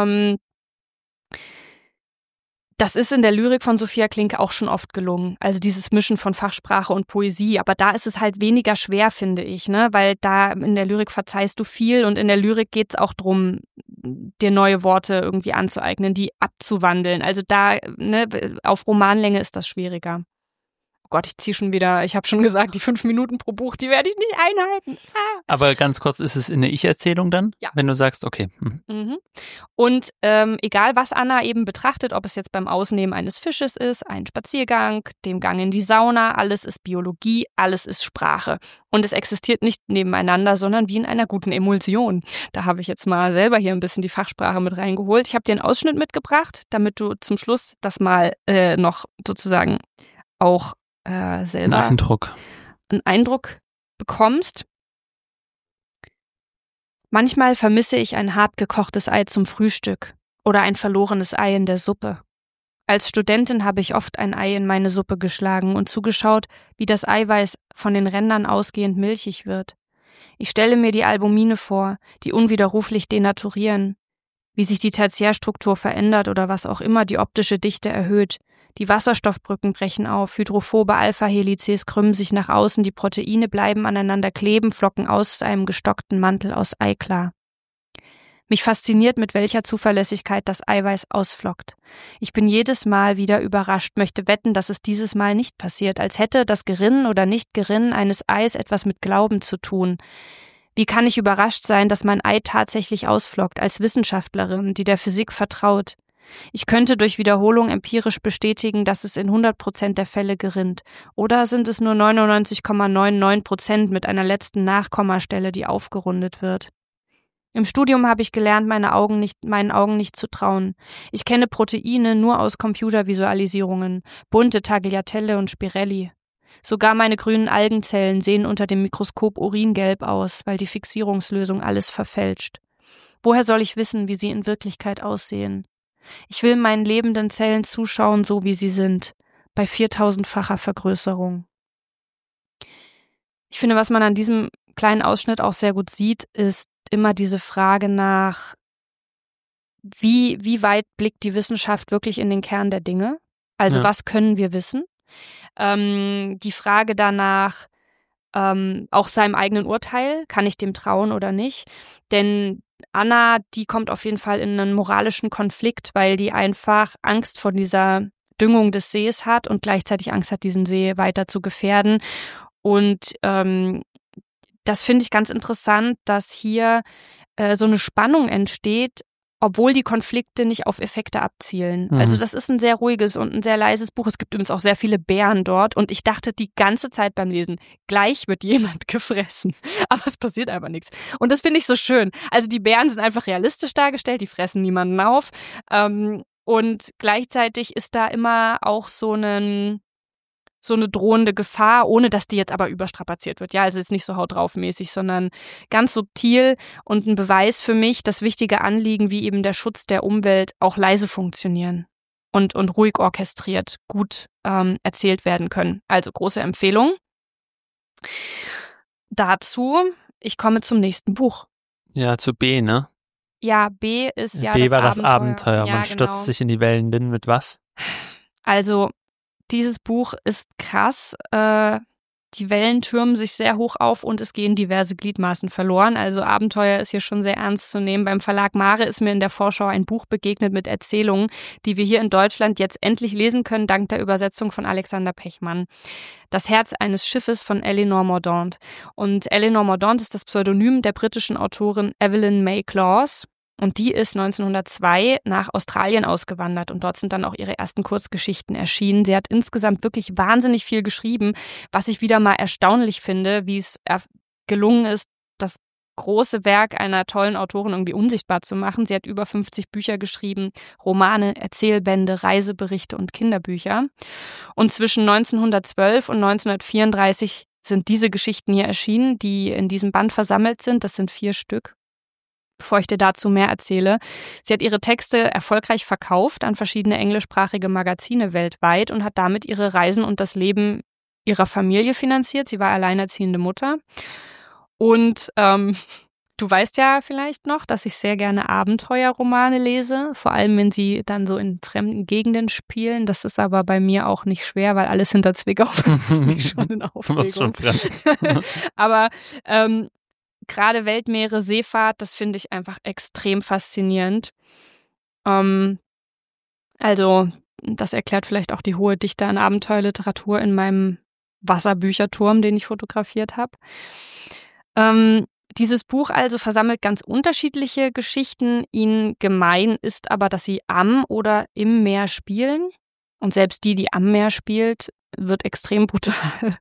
Das ist in der Lyrik von Sophia Klink auch schon oft gelungen. Also dieses Mischen von Fachsprache und Poesie. Aber da ist es halt weniger schwer, finde ich, ne? Weil da in der Lyrik verzeihst du viel und in der Lyrik geht es auch drum, dir neue Worte irgendwie anzueignen, die abzuwandeln. Also da, ne, auf Romanlänge ist das schwieriger. Gott, ich habe schon gesagt, die 5 Minuten pro Buch, die werde ich nicht einhalten.
Aber ganz kurz, ist es in der Ich-Erzählung dann?
Ja.
Wenn du sagst, okay.
Und egal, was Anna eben betrachtet, ob es jetzt beim Ausnehmen eines Fisches ist, ein Spaziergang, dem Gang in die Sauna, alles ist Biologie, alles ist Sprache. Und es existiert nicht nebeneinander, sondern wie in einer guten Emulsion. Da habe ich jetzt mal selber hier ein bisschen die Fachsprache mit reingeholt. Ich habe dir einen Ausschnitt mitgebracht, damit du zum Schluss das mal noch sozusagen auch selber einen Eindruck bekommst. Manchmal vermisse ich ein hart gekochtes Ei zum Frühstück oder ein verlorenes Ei in der Suppe. Als Studentin habe ich oft ein Ei in meine Suppe geschlagen und zugeschaut, wie das Eiweiß von den Rändern ausgehend milchig wird. Ich stelle mir die Albumine vor, die unwiderruflich denaturieren, wie sich die Tertiärstruktur verändert oder was auch immer die optische Dichte erhöht. Die Wasserstoffbrücken brechen auf, hydrophobe Alpha-Helices krümmen sich nach außen, die Proteine bleiben aneinander kleben, flocken aus einem gestockten Mantel aus Eiklar. Mich fasziniert, mit welcher Zuverlässigkeit das Eiweiß ausflockt. Ich bin jedes Mal wieder überrascht, möchte wetten, dass es dieses Mal nicht passiert, als hätte das Gerinnen oder Nicht-Gerinnen eines Eis etwas mit Glauben zu tun. Wie kann ich überrascht sein, dass mein Ei tatsächlich ausflockt, als Wissenschaftlerin, die der Physik vertraut? Ich könnte durch Wiederholung empirisch bestätigen, dass es in 100% der Fälle gerinnt. Oder sind es nur 99,99% mit einer letzten Nachkommastelle, die aufgerundet wird? Im Studium habe ich gelernt, meinen Augen nicht zu trauen. Ich kenne Proteine nur aus Computervisualisierungen, bunte Tagliatelle und Spirelli. Sogar meine grünen Algenzellen sehen unter dem Mikroskop uringelb aus, weil die Fixierungslösung alles verfälscht. Woher soll ich wissen, wie sie in Wirklichkeit aussehen? Ich will meinen lebenden Zellen zuschauen, so wie sie sind, bei 4000-facher Vergrößerung. Ich finde, was man an diesem kleinen Ausschnitt auch sehr gut sieht, ist immer diese Frage nach, wie weit blickt die Wissenschaft wirklich in den Kern der Dinge? Also was können wir wissen? Die Frage danach, auch seinem eigenen Urteil, kann ich dem trauen oder nicht? Denn Anna, die kommt auf jeden Fall in einen moralischen Konflikt, weil die einfach Angst vor dieser Düngung des Sees hat und gleichzeitig Angst hat, diesen See weiter zu gefährden. Und das finde ich ganz interessant, dass hier so eine Spannung entsteht, obwohl die Konflikte nicht auf Effekte abzielen. Also das ist ein sehr ruhiges und ein sehr leises Buch. Es gibt übrigens auch sehr viele Bären dort und ich dachte die ganze Zeit beim Lesen, gleich wird jemand gefressen. Aber es passiert einfach nichts. Und das finde ich so schön. Also die Bären sind einfach realistisch dargestellt, die fressen niemanden auf. Und gleichzeitig ist da immer auch so eine drohende Gefahr, ohne dass die jetzt aber überstrapaziert wird. Ja, also jetzt nicht so haut drauf mäßig, sondern ganz subtil und ein Beweis für mich, dass wichtige Anliegen wie eben der Schutz der Umwelt auch leise funktionieren und ruhig orchestriert gut erzählt werden können. Also große Empfehlung. Dazu, ich komme zum nächsten Buch.
Ja, zu B, ne?
Ja, B ist ja
B
das
war
Abenteuer.
das Abenteuer.
Ja,
Man stürzt sich in die Wellen mit was?
Also dieses Buch ist krass. Die Wellen türmen sich sehr hoch auf und es gehen diverse Gliedmaßen verloren. Also Abenteuer ist hier schon sehr ernst zu nehmen. Beim Verlag Mare ist mir in der Vorschau ein Buch begegnet mit Erzählungen, die wir hier in Deutschland jetzt endlich lesen können, dank der Übersetzung von Alexander Pechmann. Das Herz eines Schiffes von Elinor Mordaunt. Und Elinor Mordaunt ist das Pseudonym der britischen Autorin Evelyn May Claus. Und die ist 1902 nach Australien ausgewandert und dort sind dann auch ihre ersten Kurzgeschichten erschienen. Sie hat insgesamt wirklich wahnsinnig viel geschrieben, was ich wieder mal erstaunlich finde, wie es gelungen ist, das große Werk einer tollen Autorin irgendwie unsichtbar zu machen. Sie hat über 50 Bücher geschrieben, Romane, Erzählbände, Reiseberichte und Kinderbücher. Und zwischen 1912 und 1934 sind diese Geschichten hier erschienen, die in diesem Band versammelt sind. Das sind 4 Stück. Bevor ich dir dazu mehr erzähle. Sie hat ihre Texte erfolgreich verkauft an verschiedene englischsprachige Magazine weltweit und hat damit ihre Reisen und das Leben ihrer Familie finanziert. Sie war alleinerziehende Mutter. Und du weißt ja vielleicht noch, dass ich sehr gerne Abenteuerromane lese, vor allem wenn sie dann so in fremden Gegenden spielen. Das ist aber bei mir auch nicht schwer, weil alles hinter Zwickau ist nicht schon in Aufregung.
Was schon fremd.
Aber gerade Weltmeere, Seefahrt, das finde ich einfach extrem faszinierend. Also das erklärt vielleicht auch die hohe Dichte an Abenteuerliteratur in meinem Wasserbücherturm, den ich fotografiert habe. Dieses Buch also versammelt ganz unterschiedliche Geschichten. Ihnen gemein ist aber, dass sie am oder im Meer spielen. Und selbst die am Meer spielt, wird extrem brutal.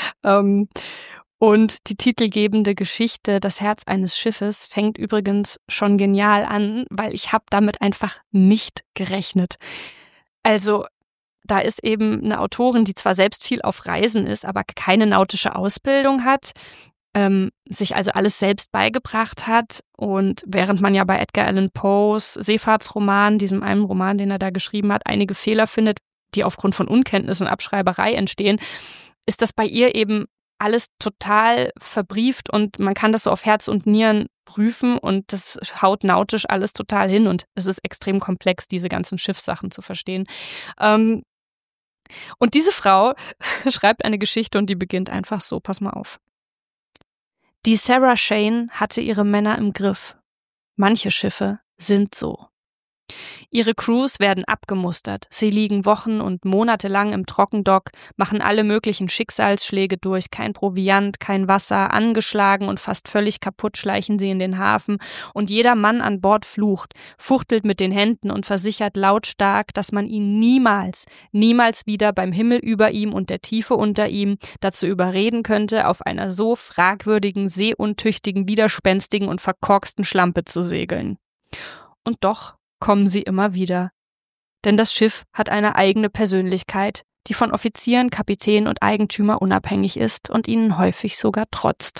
Und die titelgebende Geschichte, das Herz eines Schiffes, fängt übrigens schon genial an, weil ich habe damit einfach nicht gerechnet. Also da ist eben eine Autorin, die zwar selbst viel auf Reisen ist, aber keine nautische Ausbildung hat, sich also alles selbst beigebracht hat. Und während man ja bei Edgar Allan Poes Seefahrtsroman, diesem einen Roman, den er da geschrieben hat, einige Fehler findet, die aufgrund von Unkenntnis und Abschreiberei entstehen, ist das bei ihr eben alles total verbrieft und man kann das so auf Herz und Nieren prüfen und das haut nautisch alles total hin und es ist extrem komplex, diese ganzen Schiffssachen zu verstehen. Und diese Frau schreibt eine Geschichte und die beginnt einfach so, pass mal auf. Die Sarah Shane hatte ihre Männer im Griff. Manche Schiffe sind so. Ihre Crews werden abgemustert. Sie liegen Wochen und Monate lang im Trockendock, machen alle möglichen Schicksalsschläge durch, kein Proviant, kein Wasser, angeschlagen und fast völlig kaputt schleichen sie in den Hafen und jeder Mann an Bord flucht, fuchtelt mit den Händen und versichert lautstark, dass man ihn niemals wieder beim Himmel über ihm und der Tiefe unter ihm dazu überreden könnte, auf einer so fragwürdigen, seeuntüchtigen, widerspenstigen und verkorksten Schlampe zu segeln. Und doch kommen sie immer wieder. Denn das Schiff hat eine eigene Persönlichkeit, die von Offizieren, Kapitän und Eigentümer unabhängig ist und ihnen häufig sogar trotzt.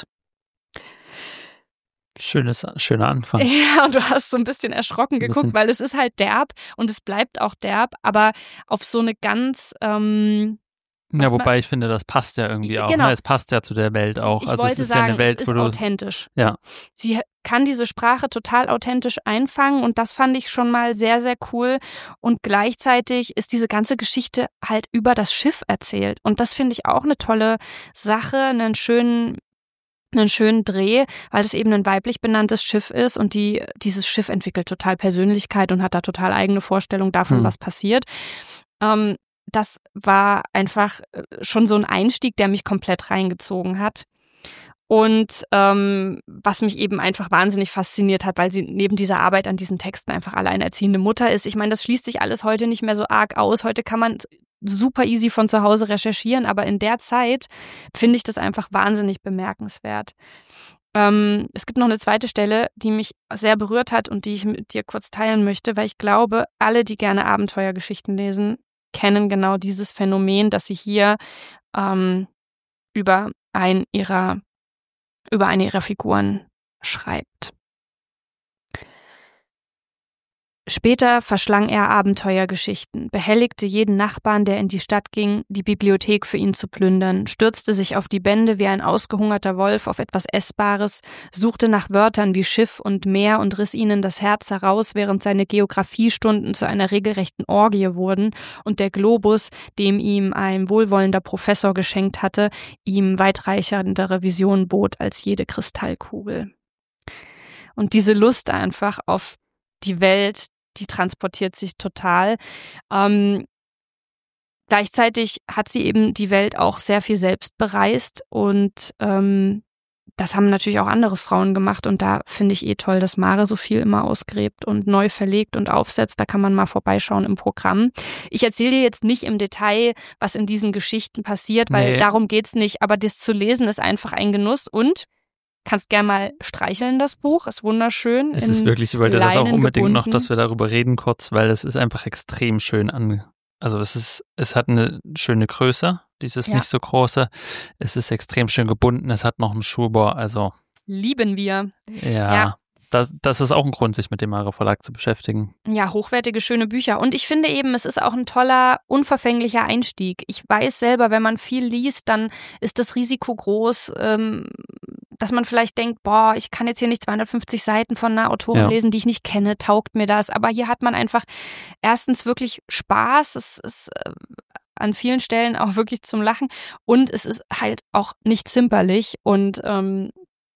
Schöner Anfang.
Ja, und du hast so ein bisschen erschrocken geguckt, weil es ist halt derb und es bleibt auch derb, aber auf so eine ganz
ja, wobei ich finde, das passt ja irgendwie auch.
Genau.
Ne? Es passt ja zu der Welt auch.
Ich
also
wollte
es ist
sagen,
ja eine Welt,
es
wo
ist
du
authentisch.
Ja.
Sie kann diese Sprache total authentisch einfangen und das fand ich schon mal sehr, sehr cool. Und gleichzeitig ist diese ganze Geschichte halt über das Schiff erzählt. Und das finde ich auch eine tolle Sache, einen schönen Dreh, weil es eben ein weiblich benanntes Schiff ist und dieses Schiff entwickelt total Persönlichkeit und hat da total eigene Vorstellung davon, was passiert. Das war einfach schon so ein Einstieg, der mich komplett reingezogen hat. Und was mich eben einfach wahnsinnig fasziniert hat, weil sie neben dieser Arbeit an diesen Texten einfach alleinerziehende Mutter ist. Ich meine, das schließt sich alles heute nicht mehr so arg aus. Heute kann man super easy von zu Hause recherchieren, aber in der Zeit finde ich das einfach wahnsinnig bemerkenswert. Es gibt noch eine zweite Stelle, die mich sehr berührt hat und die ich mit dir kurz teilen möchte, weil ich glaube, alle, die gerne Abenteuergeschichten lesen, kennen genau dieses Phänomen, das sie hier über eine ihrer Figuren schreibt. Später verschlang er Abenteuergeschichten, behelligte jeden Nachbarn, der in die Stadt ging, die Bibliothek für ihn zu plündern, stürzte sich auf die Bände wie ein ausgehungerter Wolf auf etwas Essbares, suchte nach Wörtern wie Schiff und Meer und riss ihnen das Herz heraus, während seine Geografiestunden zu einer regelrechten Orgie wurden und der Globus, dem ihm ein wohlwollender Professor geschenkt hatte, ihm weitreichendere Visionen bot als jede Kristallkugel. Und diese Lust einfach auf die Welt, die transportiert sich total. Gleichzeitig hat sie eben die Welt auch sehr viel selbst bereist und das haben natürlich auch andere Frauen gemacht und da finde ich toll, dass Mare so viel immer ausgräbt und neu verlegt und aufsetzt. Da kann man mal vorbeischauen im Programm. Ich erzähle dir jetzt nicht im Detail, was in diesen Geschichten passiert, weil darum geht's nicht, aber das zu lesen ist einfach ein Genuss und kannst gerne mal streicheln, das Buch. Ist wunderschön.
Es ist wirklich, ich wollte das auch unbedingt noch, dass wir darüber reden kurz, weil es ist einfach extrem schön also es hat eine schöne Größe, dieses nicht so große. Es ist extrem schön gebunden, es hat noch einen Schuhbau, also.
Lieben wir.
Ja. Das ist auch ein Grund, sich mit dem Mare Verlag zu beschäftigen. Ja,
hochwertige, schöne Bücher. Und ich finde eben, es ist auch ein toller, unverfänglicher Einstieg. Ich weiß selber, wenn man viel liest, dann ist das Risiko groß, dass man vielleicht denkt, ich kann jetzt hier nicht 250 Seiten von einer Autorin lesen, die ich nicht kenne, taugt mir das. Aber hier hat man einfach erstens wirklich Spaß, es ist an vielen Stellen auch wirklich zum Lachen und es ist halt auch nicht zimperlich und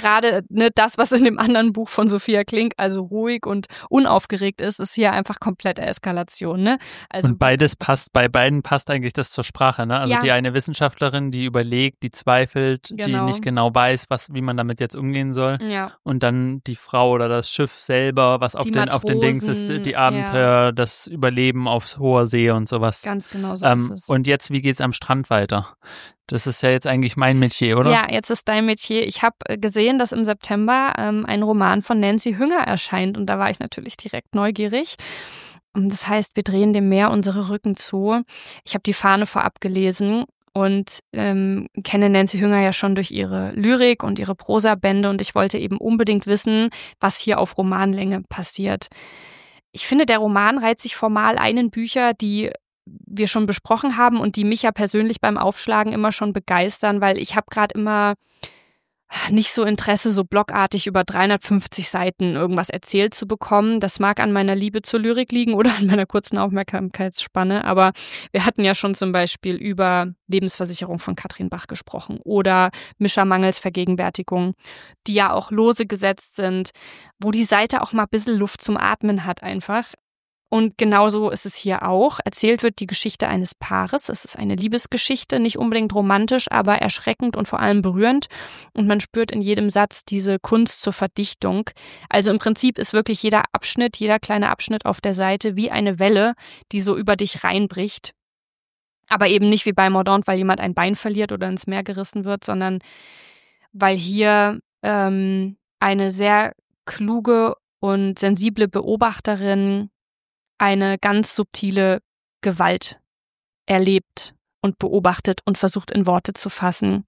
gerade das, was in dem anderen Buch von Sophia Klink also ruhig und unaufgeregt ist hier einfach komplette Eskalation. Ne? Also,
und bei beiden passt eigentlich das zur Sprache. Ne? Also die eine Wissenschaftlerin, die überlegt, die zweifelt, die nicht genau weiß, wie man damit jetzt umgehen soll.
Ja.
Und dann die Frau oder das Schiff selber, was auf den Dings ist, die Abenteuer, das Überleben auf hoher See und sowas.
Ganz genau so ist es.
Und jetzt, wie geht's am Strand weiter? Das ist ja jetzt eigentlich mein Metier, oder?
Ja, jetzt ist dein Metier. Ich habe gesehen, dass im September ein Roman von Nancy Hünger erscheint und da war ich natürlich direkt neugierig. Das heißt, wir drehen dem Meer unsere Rücken zu. Ich habe die Fahne vorab gelesen und kenne Nancy Hünger ja schon durch ihre Lyrik und ihre Prosabände und ich wollte eben unbedingt wissen, was hier auf Romanlänge passiert. Ich finde, der Roman reiht sich formal ein in Bücher, die wir schon besprochen haben und die mich ja persönlich beim Aufschlagen immer schon begeistern, weil ich habe gerade immer nicht so Interesse, so blockartig über 350 Seiten irgendwas erzählt zu bekommen. Das mag an meiner Liebe zur Lyrik liegen oder an meiner kurzen Aufmerksamkeitsspanne, aber wir hatten ja schon zum Beispiel über Lebensversicherung von Katrin Bach gesprochen oder Mischa Mangels Vergegenwärtigung, die ja auch lose gesetzt sind, wo die Seite auch mal ein bisschen Luft zum Atmen hat einfach. Und genauso ist es hier auch. Erzählt wird die Geschichte eines Paares. Es ist eine Liebesgeschichte, nicht unbedingt romantisch, aber erschreckend und vor allem berührend. Und man spürt in jedem Satz diese Kunst zur Verdichtung. Also im Prinzip ist wirklich jeder kleine Abschnitt auf der Seite wie eine Welle, die so über dich reinbricht. Aber eben nicht wie bei Mordaunt, weil jemand ein Bein verliert oder ins Meer gerissen wird, sondern weil hier eine sehr kluge und sensible Beobachterin eine ganz subtile Gewalt erlebt und beobachtet und versucht in Worte zu fassen.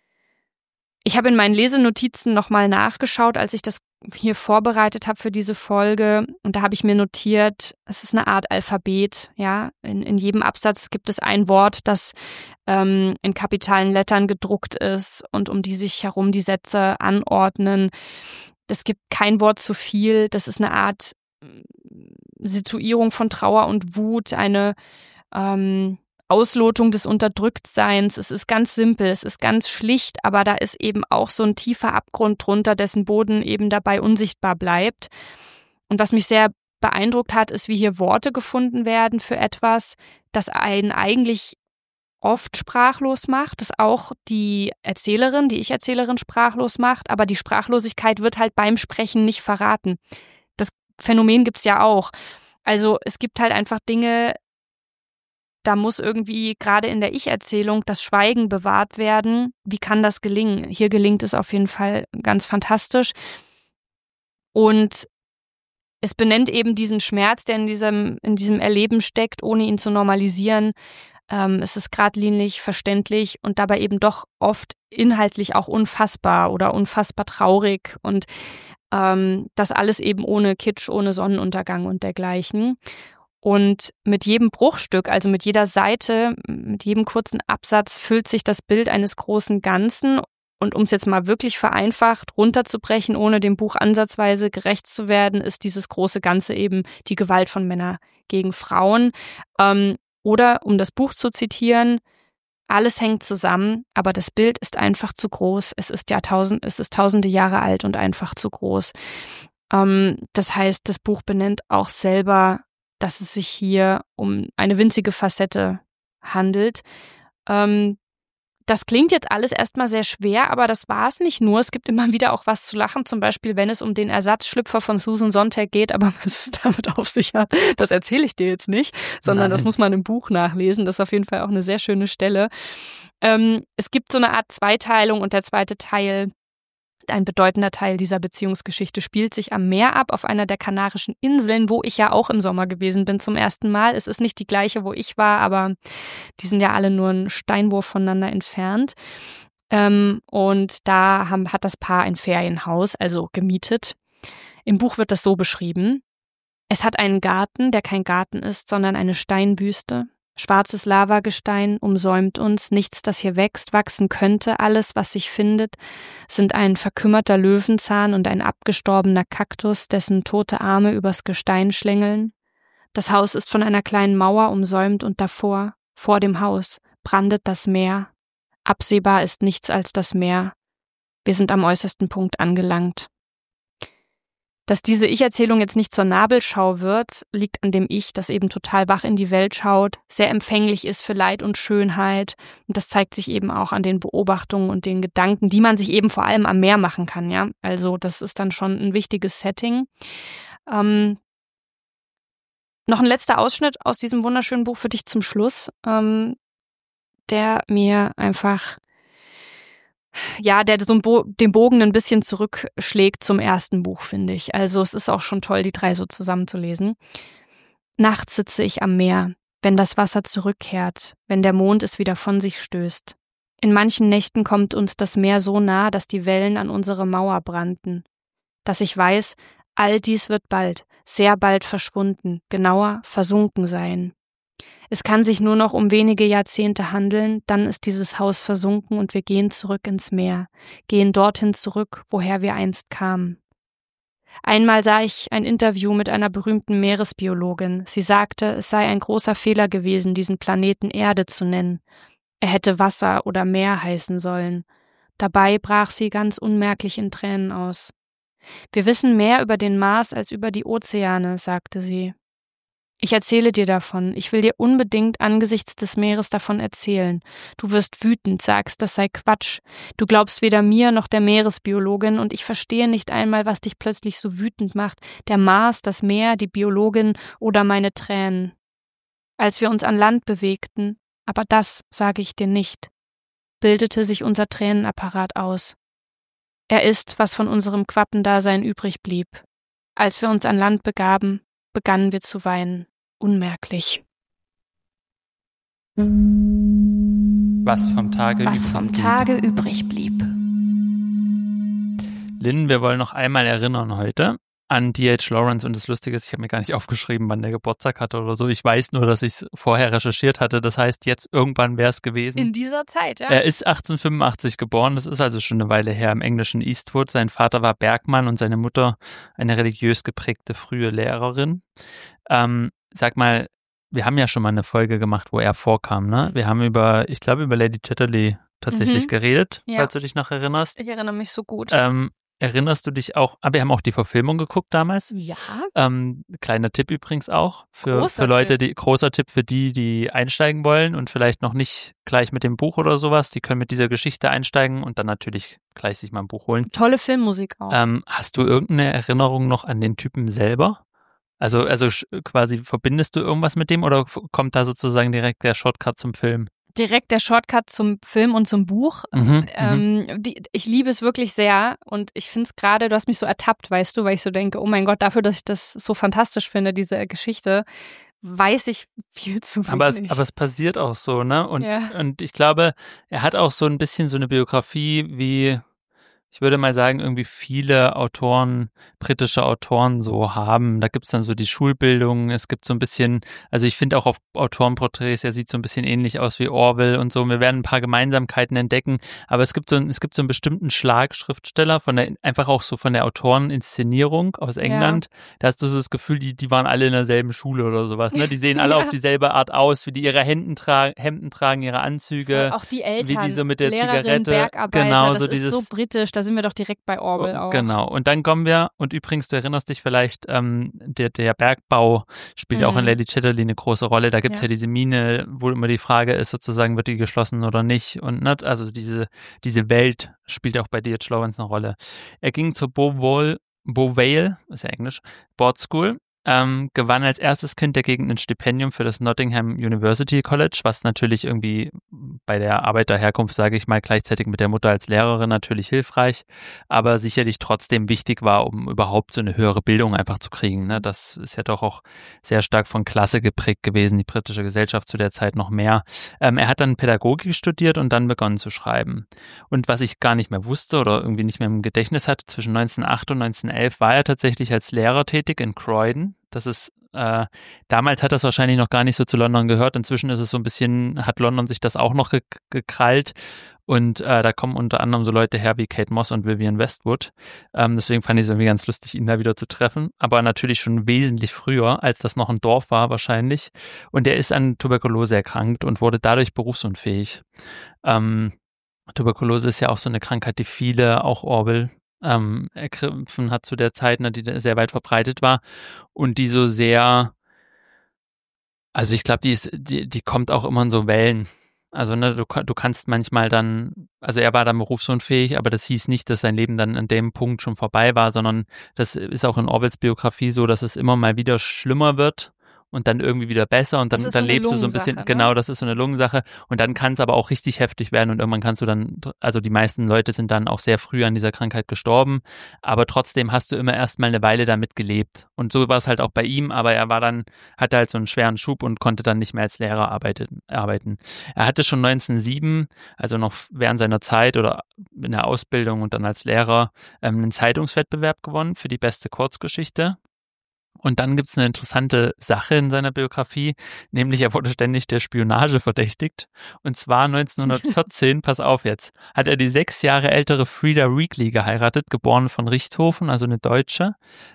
Ich habe in meinen Lesenotizen nochmal nachgeschaut, als ich das hier vorbereitet habe für diese Folge. Und da habe ich mir notiert, es ist eine Art Alphabet. Ja, in jedem Absatz gibt es ein Wort, das in kapitalen Lettern gedruckt ist und um die sich herum die Sätze anordnen. Es gibt kein Wort zu viel. Das ist eine Art Situierung von Trauer und Wut, eine Auslotung des Unterdrücktseins. Es ist ganz simpel, es ist ganz schlicht, aber da ist eben auch so ein tiefer Abgrund drunter, dessen Boden eben dabei unsichtbar bleibt. Und was mich sehr beeindruckt hat, ist, wie hier Worte gefunden werden für etwas, das einen eigentlich oft sprachlos macht, das auch die Ich-Erzählerin sprachlos macht, aber die Sprachlosigkeit wird halt beim Sprechen nicht verraten. Das Phänomen gibt's ja auch. Also es gibt halt einfach Dinge, da muss irgendwie gerade in der Ich-Erzählung das Schweigen bewahrt werden. Wie kann das gelingen? Hier gelingt es auf jeden Fall ganz fantastisch. Und es benennt eben diesen Schmerz, der in diesem Erleben steckt, ohne ihn zu normalisieren. Es ist geradlinig, verständlich und dabei eben doch oft inhaltlich auch unfassbar oder unfassbar traurig. Und das alles eben ohne Kitsch, ohne Sonnenuntergang und dergleichen. Und mit jedem Bruchstück, also mit jeder Seite, mit jedem kurzen Absatz füllt sich das Bild eines großen Ganzen. Und um es jetzt mal wirklich vereinfacht runterzubrechen, ohne dem Buch ansatzweise gerecht zu werden, ist dieses große Ganze eben die Gewalt von Männern gegen Frauen. Oder, um das Buch zu zitieren, alles hängt zusammen, aber das Bild ist einfach zu groß. Es ist tausende Jahre alt und einfach zu groß. Das heißt, das Buch benennt auch selber, dass es sich hier um eine winzige Facette handelt. Das klingt jetzt alles erstmal sehr schwer, aber das war es nicht nur. Es gibt immer wieder auch was zu lachen, zum Beispiel, wenn es um den Ersatzschlüpfer von Susan Sontag geht, aber was es damit auf sich hat, das erzähle ich dir jetzt nicht, sondern das muss man im Buch nachlesen. Das ist auf jeden Fall auch eine sehr schöne Stelle. Es gibt so eine Art Zweiteilung und der zweite Teil, ein bedeutender Teil dieser Beziehungsgeschichte, spielt sich am Meer ab, auf einer der Kanarischen Inseln, wo ich ja auch im Sommer gewesen bin zum ersten Mal. Es ist nicht die gleiche, wo ich war, aber die sind ja alle nur einen Steinwurf voneinander entfernt. Und da hat das Paar ein Ferienhaus, also gemietet. Im Buch wird das so beschrieben. Es hat einen Garten, der kein Garten ist, sondern eine Steinwüste. Schwarzes Lavagestein umsäumt uns, nichts, das hier wächst, wachsen könnte, alles, was sich findet, sind ein verkümmerter Löwenzahn und ein abgestorbener Kaktus, dessen tote Arme übers Gestein schlängeln. Das Haus ist von einer kleinen Mauer umsäumt und davor, vor dem Haus, brandet das Meer. Absehbar ist nichts als das Meer. Wir sind am äußersten Punkt angelangt. Dass diese Ich-Erzählung jetzt nicht zur Nabelschau wird, liegt an dem Ich, das eben total wach in die Welt schaut, sehr empfänglich ist für Leid und Schönheit. Und das zeigt sich eben auch an den Beobachtungen und den Gedanken, die man sich eben vor allem am Meer machen kann. Ja, also das ist dann schon ein wichtiges Setting. Noch ein letzter Ausschnitt aus diesem wunderschönen Buch für dich zum Schluss, der mir einfach, ja, der so den Bogen ein bisschen zurückschlägt zum ersten Buch, finde ich. Also es ist auch schon toll, die 3 so zusammenzulesen. Nachts sitze ich am Meer, wenn das Wasser zurückkehrt, wenn der Mond es wieder von sich stößt. In manchen Nächten kommt uns das Meer so nah, dass die Wellen an unsere Mauer brannten. Dass ich weiß, all dies wird bald, sehr bald verschwunden, genauer versunken sein. Es kann sich nur noch um wenige Jahrzehnte handeln, dann ist dieses Haus versunken und wir gehen zurück ins Meer, gehen dorthin zurück, woher wir einst kamen. Einmal sah ich ein Interview mit einer berühmten Meeresbiologin. Sie sagte, es sei ein großer Fehler gewesen, diesen Planeten Erde zu nennen. Er hätte Wasser oder Meer heißen sollen. Dabei brach sie ganz unmerklich in Tränen aus. Wir wissen mehr über den Mars als über die Ozeane, sagte sie. Ich erzähle dir davon. Ich will dir unbedingt angesichts des Meeres davon erzählen. Du wirst wütend, sagst, das sei Quatsch. Du glaubst weder mir noch der Meeresbiologin und ich verstehe nicht einmal, was dich plötzlich so wütend macht. Der Mars, das Meer, die Biologin oder meine Tränen. Als wir uns an Land bewegten, aber das sage ich dir nicht, bildete sich unser Tränenapparat aus. Er ist, was von unserem Quappendasein übrig blieb. Als wir uns an Land begaben, begannen wir zu weinen. Unmerklich.
Was vom Tage
übrig blieb.
Lynn, wir wollen noch einmal erinnern heute an D.H. Lawrence und das Lustige ist, ich habe mir gar nicht aufgeschrieben, wann der Geburtstag hatte oder so. Ich weiß nur, dass ich es vorher recherchiert hatte. Das heißt, jetzt irgendwann wäre es gewesen.
In dieser Zeit, ja.
Er ist 1885 geboren. Das ist also schon eine Weile her im englischen Eastwood. Sein Vater war Bergmann und seine Mutter eine religiös geprägte frühe Lehrerin. Sag mal, wir haben ja schon mal eine Folge gemacht, wo er vorkam, ne? Wir haben über Lady Chatterley tatsächlich geredet, falls du dich noch erinnerst.
Ich erinnere mich so gut.
Erinnerst du dich auch, wir haben auch die Verfilmung geguckt damals.
Ja.
Kleiner Tipp übrigens auch für Leute, großer Tipp für die einsteigen wollen und vielleicht noch nicht gleich mit dem Buch oder sowas, die können mit dieser Geschichte einsteigen und dann natürlich gleich sich mal ein Buch holen.
Tolle Filmmusik auch.
Hast du irgendeine Erinnerung noch an den Typen selber? Also quasi verbindest du irgendwas mit dem oder kommt da sozusagen direkt der Shortcut zum Film?
Direkt der Shortcut zum Film und zum Buch. Ich liebe es wirklich sehr und ich finde es gerade, du hast mich so ertappt, weißt du, weil ich so denke, oh mein Gott, dafür, dass ich das so fantastisch finde, diese Geschichte, weiß ich viel zu wenig.
Aber es passiert auch so, ne? Und ich glaube, er hat auch so ein bisschen so eine Biografie wie, ich würde mal sagen, irgendwie viele britische Autoren so haben. Da gibt's dann so die Schulbildung, es gibt so ein bisschen, also ich finde auch auf Autorenporträts, er sieht so ein bisschen ähnlich aus wie Orwell und so. Wir werden ein paar Gemeinsamkeiten entdecken, aber es gibt so einen bestimmten Schlag Schriftsteller einfach auch so von der Autoreninszenierung aus England. Ja. Da hast du so das Gefühl, die waren alle in derselben Schule oder sowas, ne? Die sehen alle auf dieselbe Art aus, wie die ihre Hemden tragen, ihre Anzüge.
Auch die Eltern,
wie die so mit der
Lehrerin,
Zigarette.
Bergarbeiter,
Genau,
das ist so britisch, da sind wir doch direkt bei Orwell auch.
Genau, und dann kommen wir, und übrigens, du erinnerst dich vielleicht, der Bergbau spielt auch in Lady Chatterley eine große Rolle. Da gibt's ja diese Mine, wo immer die Frage ist, sozusagen, wird die geschlossen oder nicht? Und ne, also diese Welt spielt auch bei D.H. Lawrence eine Rolle. Er ging zur Beauvale, ist ja Englisch, Board School. Gewann als erstes Kind der Gegend ein Stipendium für das Nottingham University College, was natürlich irgendwie bei der Arbeiterherkunft, sage ich mal, gleichzeitig mit der Mutter als Lehrerin natürlich hilfreich, aber sicherlich trotzdem wichtig war, um überhaupt so eine höhere Bildung einfach zu kriegen. Ne? Das ist ja doch auch sehr stark von Klasse geprägt gewesen, die britische Gesellschaft zu der Zeit noch mehr. Er hat dann Pädagogik studiert und dann begonnen zu schreiben. Und was ich gar nicht mehr wusste oder irgendwie nicht mehr im Gedächtnis hatte, zwischen 1908 und 1911 war er tatsächlich als Lehrer tätig in Croydon. Das ist, damals hat das wahrscheinlich noch gar nicht so zu London gehört. Inzwischen ist es so ein bisschen, hat London sich das auch noch gekrallt. Und da kommen unter anderem so Leute her wie Kate Moss und Vivienne Westwood. Deswegen fand ich es irgendwie ganz lustig, ihn da wieder zu treffen. Aber natürlich schon wesentlich früher, als das noch ein Dorf war wahrscheinlich. Und er ist an Tuberkulose erkrankt und wurde dadurch berufsunfähig. Tuberkulose ist ja auch so eine Krankheit, die viele, auch Orwell, ergriffen hat zu der Zeit, ne, die sehr weit verbreitet war und die so sehr, also ich glaube, die kommt auch immer in so Wellen. Also ne, du kannst manchmal dann, also er war dann berufsunfähig, aber das hieß nicht, dass sein Leben dann an dem Punkt schon vorbei war, sondern das ist auch in Orwells Biografie so, dass es immer mal wieder schlimmer wird und dann irgendwie wieder besser und dann
so
lebst du so ein bisschen,
ne?
genau, das ist so eine Lungensache und dann kann es aber auch richtig heftig werden und irgendwann kannst du dann, also die meisten Leute sind dann auch sehr früh an dieser Krankheit gestorben, aber trotzdem hast du immer erstmal eine Weile damit gelebt und so war es halt auch bei ihm, aber er hatte halt so einen schweren Schub und konnte dann nicht mehr als Lehrer arbeiten. Er hatte schon 1907, also noch während seiner Zeit oder in der Ausbildung und dann als Lehrer, einen Zeitungswettbewerb gewonnen für die beste Kurzgeschichte. Und dann gibt es eine interessante Sache in seiner Biografie, nämlich er wurde ständig der Spionage verdächtigt. Und zwar 1914, pass auf jetzt, hat er die 6 Jahre ältere Frida Weekly geheiratet, geboren von Richthofen, also eine Deutsche.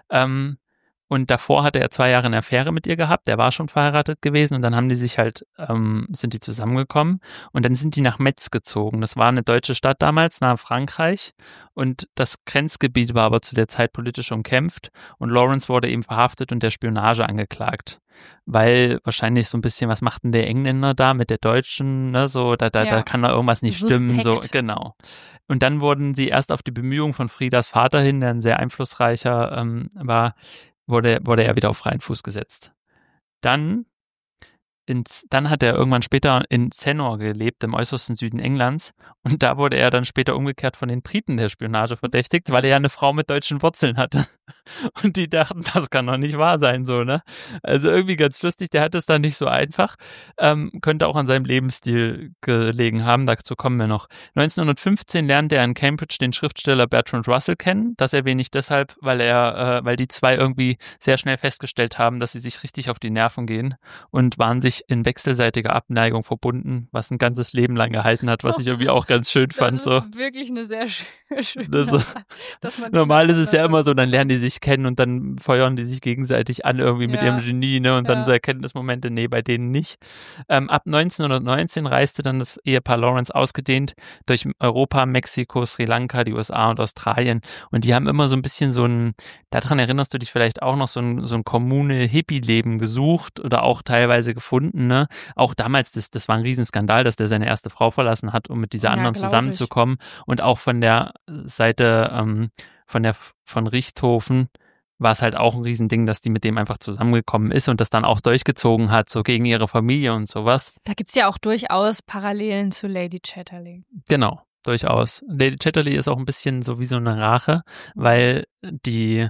Und davor hatte er 2 Jahre eine Affäre mit ihr gehabt, der war schon verheiratet gewesen und dann haben die sich halt, sind die zusammengekommen und dann sind die nach Metz gezogen. Das war eine deutsche Stadt damals, nahe Frankreich und das Grenzgebiet war aber zu der Zeit politisch umkämpft und Lawrence wurde eben verhaftet und der Spionage angeklagt. Weil wahrscheinlich so ein bisschen, was macht denn der Engländer da mit der Deutschen, ne, so, da kann da irgendwas nicht stimmen, so, genau. Und dann wurden sie erst auf die Bemühungen von Fridas Vater hin, der ein sehr einflussreicher war, wurde er wieder auf freien Fuß gesetzt. Dann hat er irgendwann später in Zenor gelebt, im äußersten Süden Englands. Und da wurde er dann später umgekehrt von den Briten der Spionage verdächtigt, weil er ja eine Frau mit deutschen Wurzeln hatte. Und die dachten, das kann doch nicht wahr sein, so, ne? Also irgendwie ganz lustig, der hat es dann nicht so einfach. Könnte auch an seinem Lebensstil gelegen haben, dazu kommen wir noch. 1915 lernte er in Cambridge den Schriftsteller Bertrand Russell kennen. Das erwähne ich deshalb, weil die zwei irgendwie sehr schnell festgestellt haben, dass sie sich richtig auf die Nerven gehen und waren sich in wechselseitiger Abneigung verbunden, was ein ganzes Leben lang gehalten hat, was ich irgendwie auch ganz schön fand.
Das ist wirklich eine sehr schöne
dass man normal ist es ja immer so, dann lernen die sich kennen und dann feuern die sich gegenseitig an irgendwie mit ihrem Genie, ne? Und dann so Erkenntnismomente, nee, bei denen nicht. Ab 1919 reiste dann das Ehepaar Lawrence ausgedehnt durch Europa, Mexiko, Sri Lanka, die USA und Australien und die haben immer so ein bisschen daran erinnerst du dich vielleicht auch noch, so ein Kommune-Hippie-Leben gesucht oder auch teilweise gefunden, ne? Auch damals, das war ein Riesenskandal, dass der seine erste Frau verlassen hat, um mit dieser anderen zusammenzukommen. Und auch von der Seite von Richthofen war es halt auch ein Riesending, dass die mit dem einfach zusammengekommen ist und das dann auch durchgezogen hat, so gegen ihre Familie und sowas.
Da gibt es ja auch durchaus Parallelen zu Lady Chatterley.
Genau, durchaus. Lady Chatterley ist auch ein bisschen so wie so eine Rache, weil die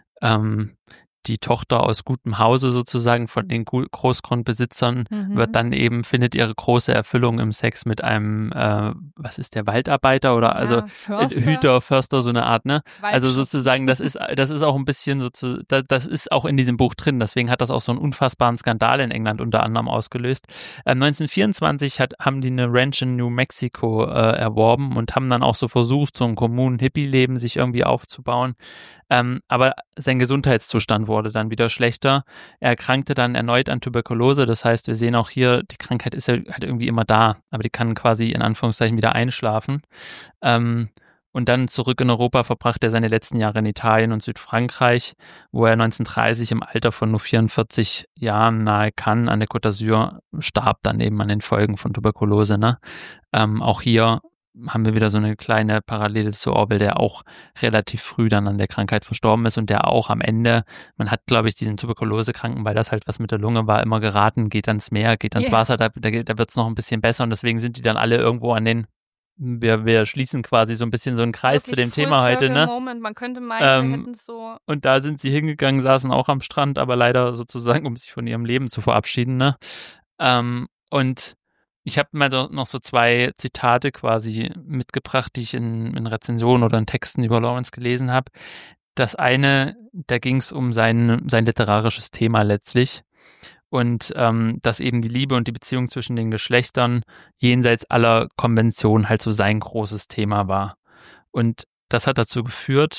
Tochter aus gutem Hause sozusagen von den Großgrundbesitzern findet ihre große Erfüllung im Sex mit einem, was ist der, Waldarbeiter oder Hüter, Förster, so eine Art, ne? Also sozusagen, das ist auch ein bisschen das ist auch in diesem Buch drin, deswegen hat das auch so einen unfassbaren Skandal in England unter anderem ausgelöst. 1924 haben die eine Ranch in New Mexico erworben und haben dann auch so versucht, so ein Kommunen-Hippie-Leben sich irgendwie aufzubauen. Aber sein Gesundheitszustand wurde dann wieder schlechter. Er erkrankte dann erneut an Tuberkulose. Das heißt, wir sehen auch hier, die Krankheit ist ja halt irgendwie immer da, aber die kann quasi in Anführungszeichen wieder einschlafen. Und dann zurück in Europa verbrachte er seine letzten Jahre in Italien und Südfrankreich, wo er 1930 im Alter von nur 44 Jahren nahe Cannes an der Côte d'Azur starb, dann eben an den Folgen von Tuberkulose. Ne? Auch hier haben wir wieder so eine kleine Parallele zu Orwell, der auch relativ früh dann an der Krankheit verstorben ist und der auch am Ende, man hat, glaube ich, diesen Tuberkulosekranken, weil das halt was mit der Lunge war, immer geraten, geht ans Meer, geht ans Wasser, da wird es noch ein bisschen besser und deswegen sind die dann alle irgendwo wir schließen quasi so ein bisschen so einen Kreis zu dem Thema heute, ne?
Moment, man könnte meinen, wir hätten es so.
Und da sind sie hingegangen, saßen auch am Strand, aber leider sozusagen, um sich von ihrem Leben zu verabschieden, ne? Und ich habe mal noch so 2 Zitate quasi mitgebracht, die ich in Rezensionen oder in Texten über Lawrence gelesen habe. Das eine, da ging es um sein literarisches Thema letztlich und dass eben die Liebe und die Beziehung zwischen den Geschlechtern jenseits aller Konventionen halt so sein großes Thema war. Und das hat dazu geführt,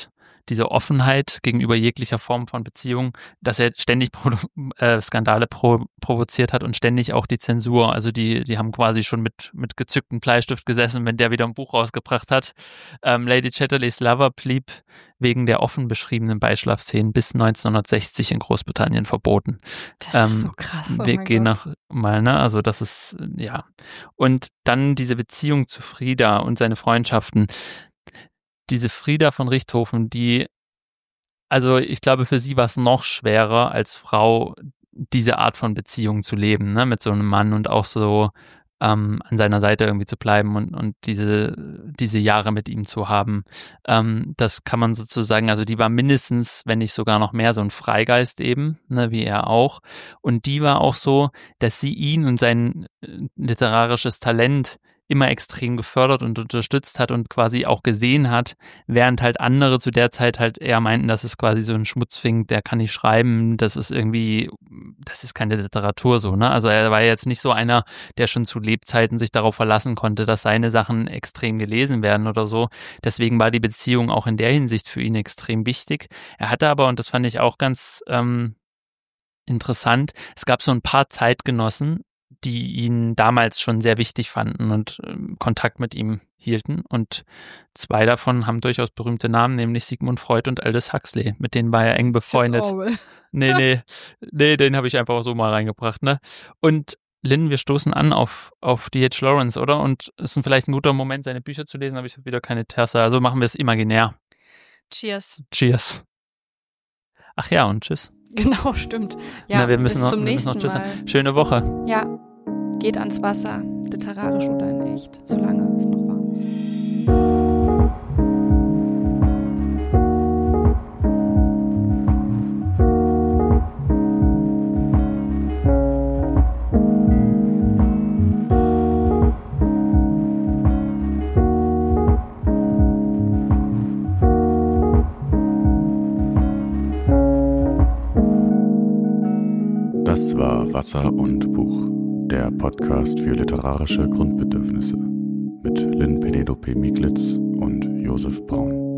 diese Offenheit gegenüber jeglicher Form von Beziehung, dass er ständig Skandale provoziert hat und ständig auch die Zensur. Also die haben quasi schon mit gezücktem Bleistift gesessen, wenn der wieder ein Buch rausgebracht hat. Lady Chatterleys Lover blieb wegen der offen beschriebenen Beischlafszenen bis 1960 in Großbritannien verboten.
Das ist so krass.
Wir gehen noch mal, ne? Also das ist, ja. Und dann diese Beziehung zu Frida und seine Freundschaften. Diese Frida von Richthofen, also ich glaube, für sie war es noch schwerer als Frau, diese Art von Beziehung zu leben, ne? Mit so einem Mann und auch so an seiner Seite irgendwie zu bleiben und diese Jahre mit ihm zu haben. Das kann man sozusagen, also die war mindestens, wenn nicht sogar noch mehr, so ein Freigeist eben, ne, wie er auch. Und die war auch so, dass sie ihn und sein literarisches Talent immer extrem gefördert und unterstützt hat und quasi auch gesehen hat, während halt andere zu der Zeit halt eher meinten, das ist quasi so ein Schmutzfink, der kann nicht schreiben, das ist keine Literatur so, ne? Also er war jetzt nicht so einer, der schon zu Lebzeiten sich darauf verlassen konnte, dass seine Sachen extrem gelesen werden oder so. Deswegen war die Beziehung auch in der Hinsicht für ihn extrem wichtig. Er hatte aber, und das fand ich auch ganz interessant, es gab so ein paar Zeitgenossen, die ihn damals schon sehr wichtig fanden und Kontakt mit ihm hielten. Und 2 davon haben durchaus berühmte Namen, nämlich Sigmund Freud und Aldous Huxley. Mit denen war er eng befreundet. Nee, den habe ich einfach so mal reingebracht, ne? Und Lynn, wir stoßen an auf D.H. Lawrence, oder? Und es ist vielleicht ein guter Moment, seine Bücher zu lesen, aber ich habe wieder keine Tasse. Also machen wir es imaginär.
Cheers.
Cheers. Ach ja, und tschüss.
Genau, stimmt. Ja,
wir müssen noch tschüss
Mal.
sagen. Schöne Woche.
Ja, geht ans Wasser, literarisch oder in echt, solange es noch warm ist.
Das war Wasser und Buch, der Podcast für literarische Grundbedürfnisse mit Lynn Penelope Mieglitz und Josef Braun.